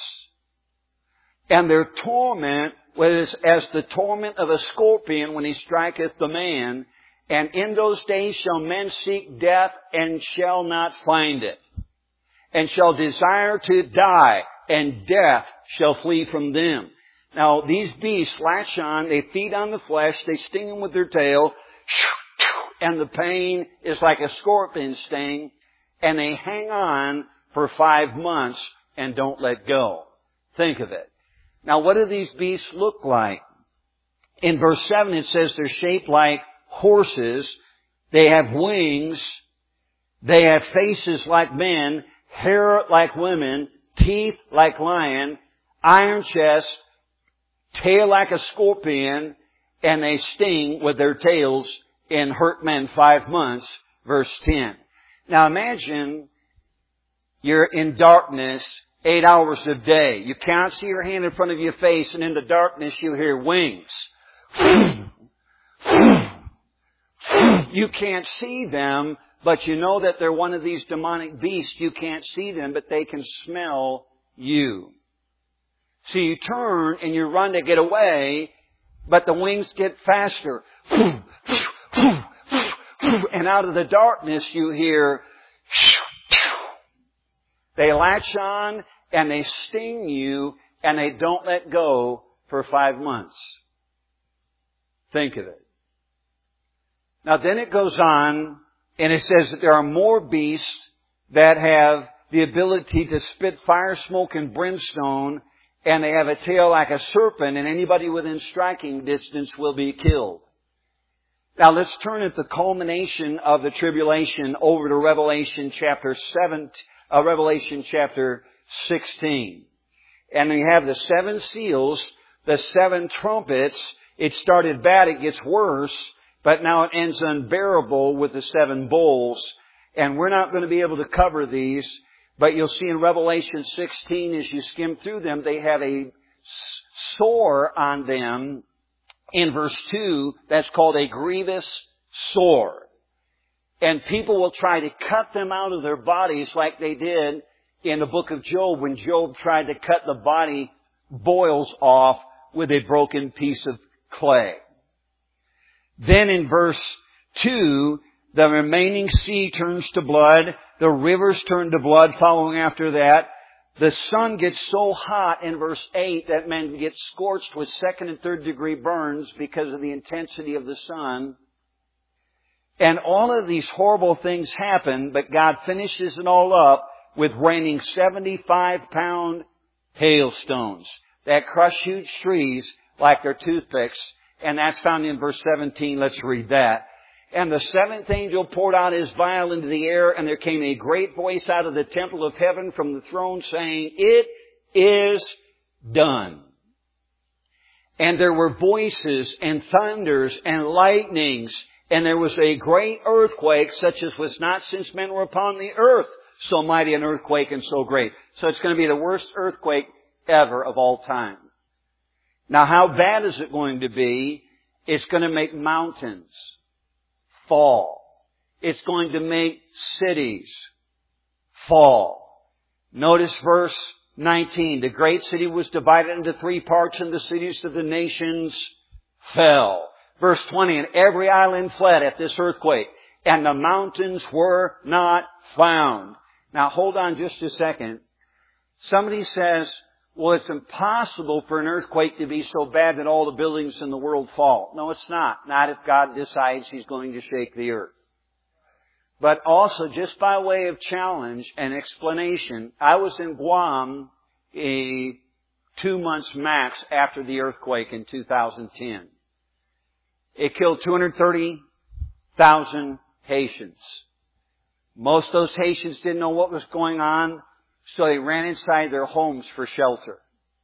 And their torment was as the torment of a scorpion when he striketh the man. And in those days shall men seek death and shall not find it. And shall desire to die, and death shall flee from them. Now, these beasts latch on, they feed on the flesh, they sting them with their tail, and the pain is like a scorpion sting, and they hang on for five months and don't let go. Think of it. Now, what do these beasts look like? In verse seven, it says they're shaped like horses. They have wings. They have faces like men, hair like women, teeth like lion, iron chest, tail like a scorpion, and they sting with their tails and hurt men five months. Verse ten. Now imagine you're in darkness eight hours a day. You can't see your hand in front of your face, and in the darkness you hear wings. You can't see them, but you know that they're one of these demonic beasts. You can't see them, but they can smell you. So you turn and you run to get away, but the wings get faster. And out of the darkness you hear, they latch on and they sting you and they don't let go for five months. Think of it. Now then it goes on and it says that there are more beasts that have the ability to spit fire, smoke, and brimstone, and they have a tail like a serpent, and anybody within striking distance will be killed. Now let's turn at the culmination of the tribulation over to Revelation chapter seven, uh, Revelation chapter sixteen. And we have the seven seals, the seven trumpets. It started bad, it gets worse, but now it ends unbearable with the seven bowls. And we're not going to be able to cover these, but you'll see in Revelation sixteen, as you skim through them, they have a sore on them. In verse two, that's called a grievous sore. And people will try to cut them out of their bodies like they did in the book of Job when Job tried to cut the body boils off with a broken piece of clay. Then in verse two, the remaining sea turns to blood. The rivers turn to blood following after that. The sun gets so hot in verse eight that men get scorched with second and third degree burns because of the intensity of the sun. And all of these horrible things happen, but God finishes it all up with raining seventy-five pound hailstones that crush huge trees like they're toothpicks. And that's found in verse seventeen. Let's read that. And the seventh angel poured out his vial into the air, and there came a great voice out of the temple of heaven from the throne saying, "It is done." And there were voices and thunders and lightnings, and there was a great earthquake such as was not since men were upon the earth, so mighty an earthquake and so great. So it's going to be the worst earthquake ever of all time. Now how bad is it going to be? It's going to make mountains fall. It's going to make cities fall. Notice verse nineteen. The great city was divided into three parts, and the cities of the nations fell. Verse twenty. And every island fled at this earthquake, and the mountains were not found. Now hold on just a second. Somebody says, well, it's impossible for an earthquake to be so bad that all the buildings in the world fall. No, it's not. Not if God decides He's going to shake the earth. But also, just by way of challenge and explanation, I was in Guam a two months max after the earthquake in two thousand ten. It killed two hundred thirty thousand Haitians. Most of those Haitians didn't know what was going on, so they ran inside their homes for shelter,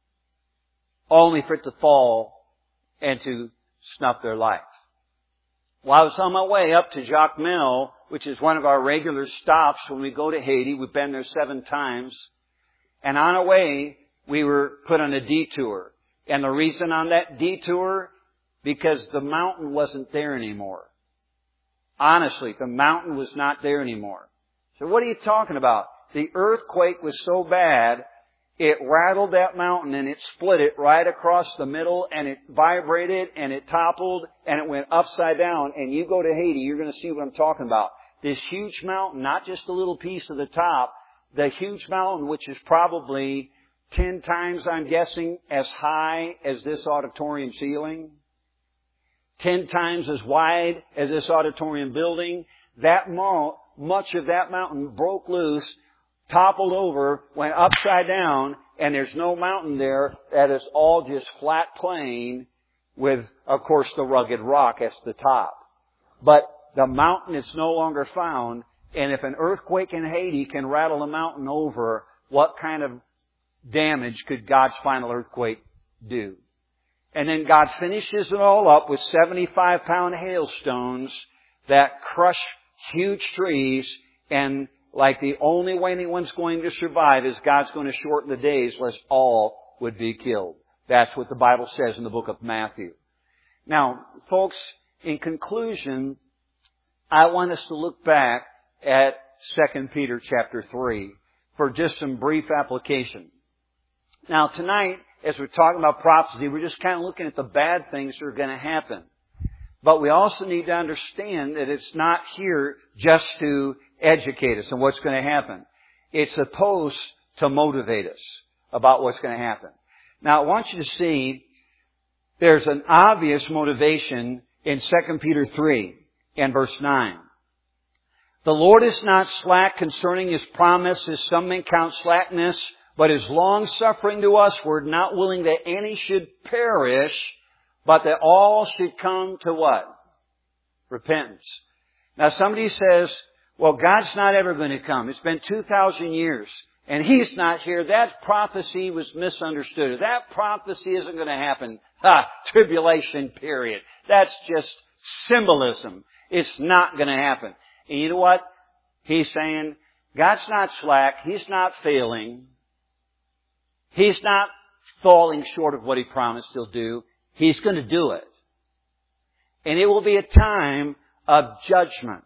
only for it to fall and to snuff their life. Well, I was on my way up to Jacmel, which is one of our regular stops when we go to Haiti. We've been there seven times. And on our way, we were put on a detour. And the reason on that detour, because the mountain wasn't there anymore. Honestly, the mountain was not there anymore. So what are you talking about? The earthquake was so bad, it rattled that mountain and it split it right across the middle, and it vibrated and it toppled and it went upside down. And you go to Haiti, you're going to see what I'm talking about. This huge mountain, not just a little piece of the top, the huge mountain, which is probably ten times, I'm guessing, as high as this auditorium ceiling, ten times as wide as this auditorium building. That mo- much of that mountain broke loose, toppled over, went upside down, and there's no mountain there. That is all just flat plain with, of course, the rugged rock as the top. But the mountain is no longer found, and if an earthquake in Haiti can rattle a mountain over, what kind of damage could God's final earthquake do? And then God finishes it all up with seventy-five pound hailstones that crush huge trees, and like the only way anyone's going to survive is God's going to shorten the days lest all would be killed. That's what the Bible says in the book of Matthew. Now, folks, in conclusion, I want us to look back at Second Peter chapter three for just some brief application. Now, tonight, as we're talking about prophecy, we're just kind of looking at the bad things that are going to happen. But we also need to understand that it's not here just to educate us on what's going to happen. It's supposed to motivate us about what's going to happen. Now, I want you to see there's an obvious motivation in Second Peter three and verse nine. The Lord is not slack concerning His promise, as some men count slackness, but is long-suffering to us. We're not willing that any should perish, but that all should come to what? Repentance. Now somebody says, well, God's not ever going to come. It's been two thousand years, and He's not here. That prophecy was misunderstood. That prophecy isn't going to happen. Ha! Tribulation period. That's just symbolism. It's not going to happen. And you know what? He's saying, God's not slack. He's not failing. He's not falling short of what He promised He'll do. He's going to do it. And it will be a time of judgment.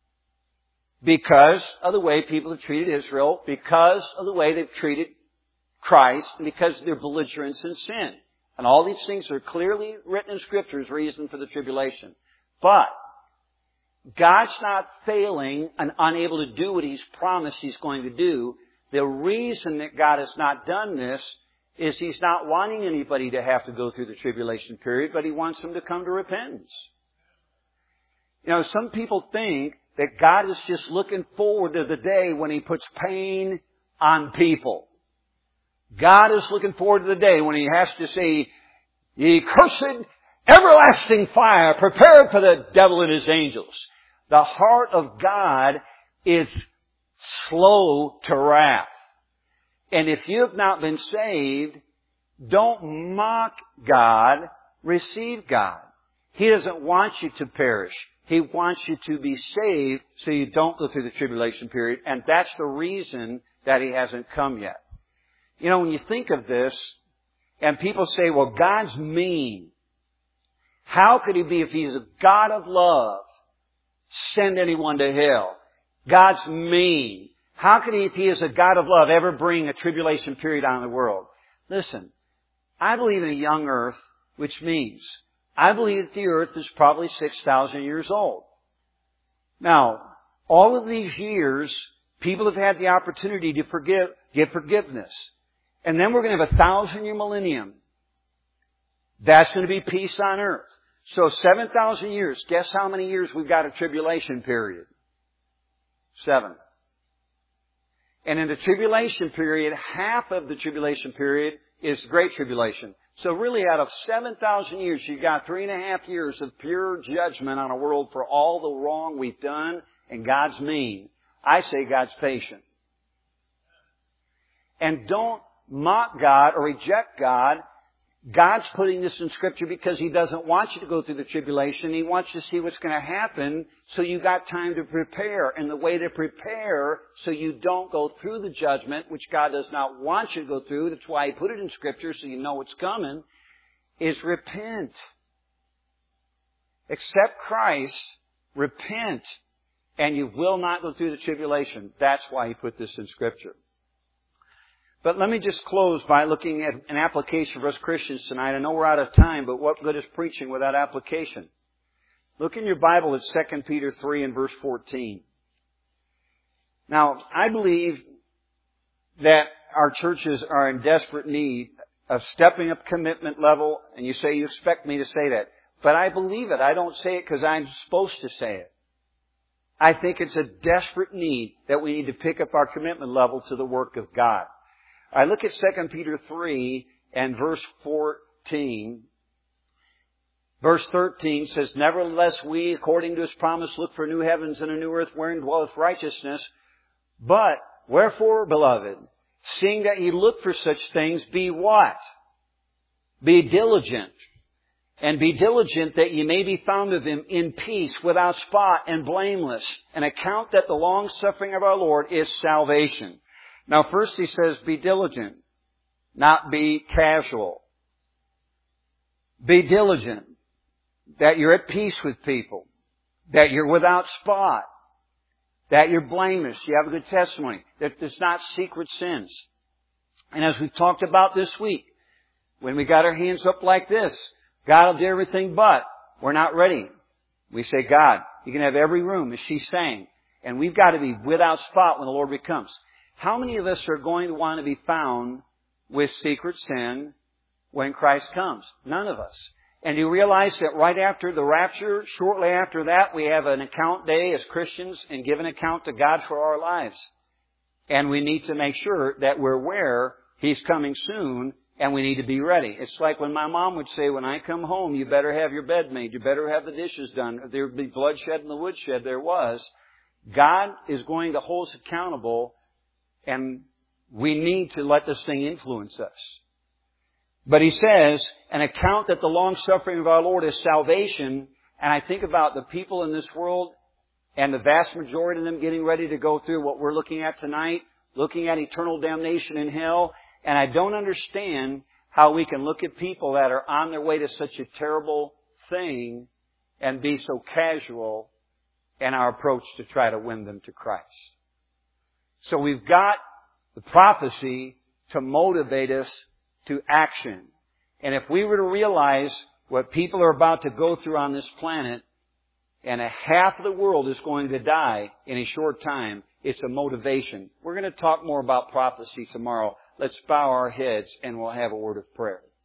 Because of the way people have treated Israel, because of the way they've treated Christ, and because of their belligerence in sin. And all these things are clearly written in Scripture as reason for the tribulation. But God's not failing and unable to do what He's promised He's going to do. The reason that God has not done this is He's not wanting anybody to have to go through the tribulation period, but He wants them to come to repentance. You know, some people think that God is just looking forward to the day when He puts pain on people. God is looking forward to the day when He has to say, "Ye cursed everlasting fire prepared for the devil and his angels." The heart of God is slow to wrath. And if you have not been saved, don't mock God, receive God. He doesn't want you to perish. He wants you to be saved so you don't go through the tribulation period. And that's the reason that He hasn't come yet. You know, when you think of this, and people say, well, God's mean. How could He be, if He's a God of love, send anyone to hell? God's mean. How could He, if He is a God of love, ever bring a tribulation period on the world? Listen, I believe in a young earth, which means I believe that the earth is probably six thousand years old. Now, all of these years, people have had the opportunity to forgive, give forgiveness. And then we're going to have a thousand-year millennium. That's going to be peace on earth. So seven thousand years. Guess how many years we've got a tribulation period? Seven. And in the tribulation period, half of the tribulation period is the Great Tribulation. So really out of seven thousand years, you've got three and a half years of pure judgment on a world for all the wrong we've done, and God's mean. I say God's patient. And don't mock God or reject God. God's putting this in Scripture because He doesn't want you to go through the tribulation. He wants you to see what's going to happen so you've got time to prepare. And the way to prepare so you don't go through the judgment, which God does not want you to go through, that's why He put it in Scripture so you know what's coming, is repent. Accept Christ, repent, and you will not go through the tribulation. That's why He put this in Scripture. But let me just close by looking at an application for us Christians tonight. I know we're out of time, but what good is preaching without application? Look in your Bible at Second Peter three and verse fourteen. Now, I believe that our churches are in desperate need of stepping up commitment level, and you say you expect me to say that. But I believe it. I don't say it because I'm supposed to say it. I think it's a desperate need that we need to pick up our commitment level to the work of God. I look at Second Peter three and verse fourteen. Verse thirteen says, Nevertheless we, according to His promise, look for new heavens and a new earth wherein dwelleth righteousness. But, wherefore, beloved, seeing that ye look for such things, be what? Be diligent. And be diligent that ye may be found of Him in peace, without spot and blameless, and account that the long suffering of our Lord is salvation. Now first he says, be diligent, not be casual. Be diligent, that you're at peace with people, that you're without spot, that you're blameless, you have a good testimony, that there's not secret sins. And as we've talked about this week, when we got our hands up like this, God will do everything but. We're not ready. We say, God, you can have every room, as she's saying. And we've got to be without spot when the Lord comes. How many of us are going to want to be found with secret sin when Christ comes? None of us. And you realize that right after the rapture, shortly after that, we have an account day as Christians and give an account to God for our lives. And we need to make sure that we're aware He's coming soon. And we need to be ready. It's like when my mom would say, when I come home, you better have your bed made. You better have the dishes done. There would be bloodshed in the woodshed. There was. God is going to hold us accountable, and we need to let this thing influence us. But He says, an account that the long suffering of our Lord is salvation. And I think about the people in this world and the vast majority of them getting ready to go through what we're looking at tonight, looking at eternal damnation in hell. And I don't understand how we can look at people that are on their way to such a terrible thing and be so casual in our approach to try to win them to Christ. So we've got the prophecy to motivate us to action. And if we were to realize what people are about to go through on this planet, and a half of the world is going to die in a short time, it's a motivation. We're going to talk more about prophecy tomorrow. Let's bow our heads and we'll have a word of prayer.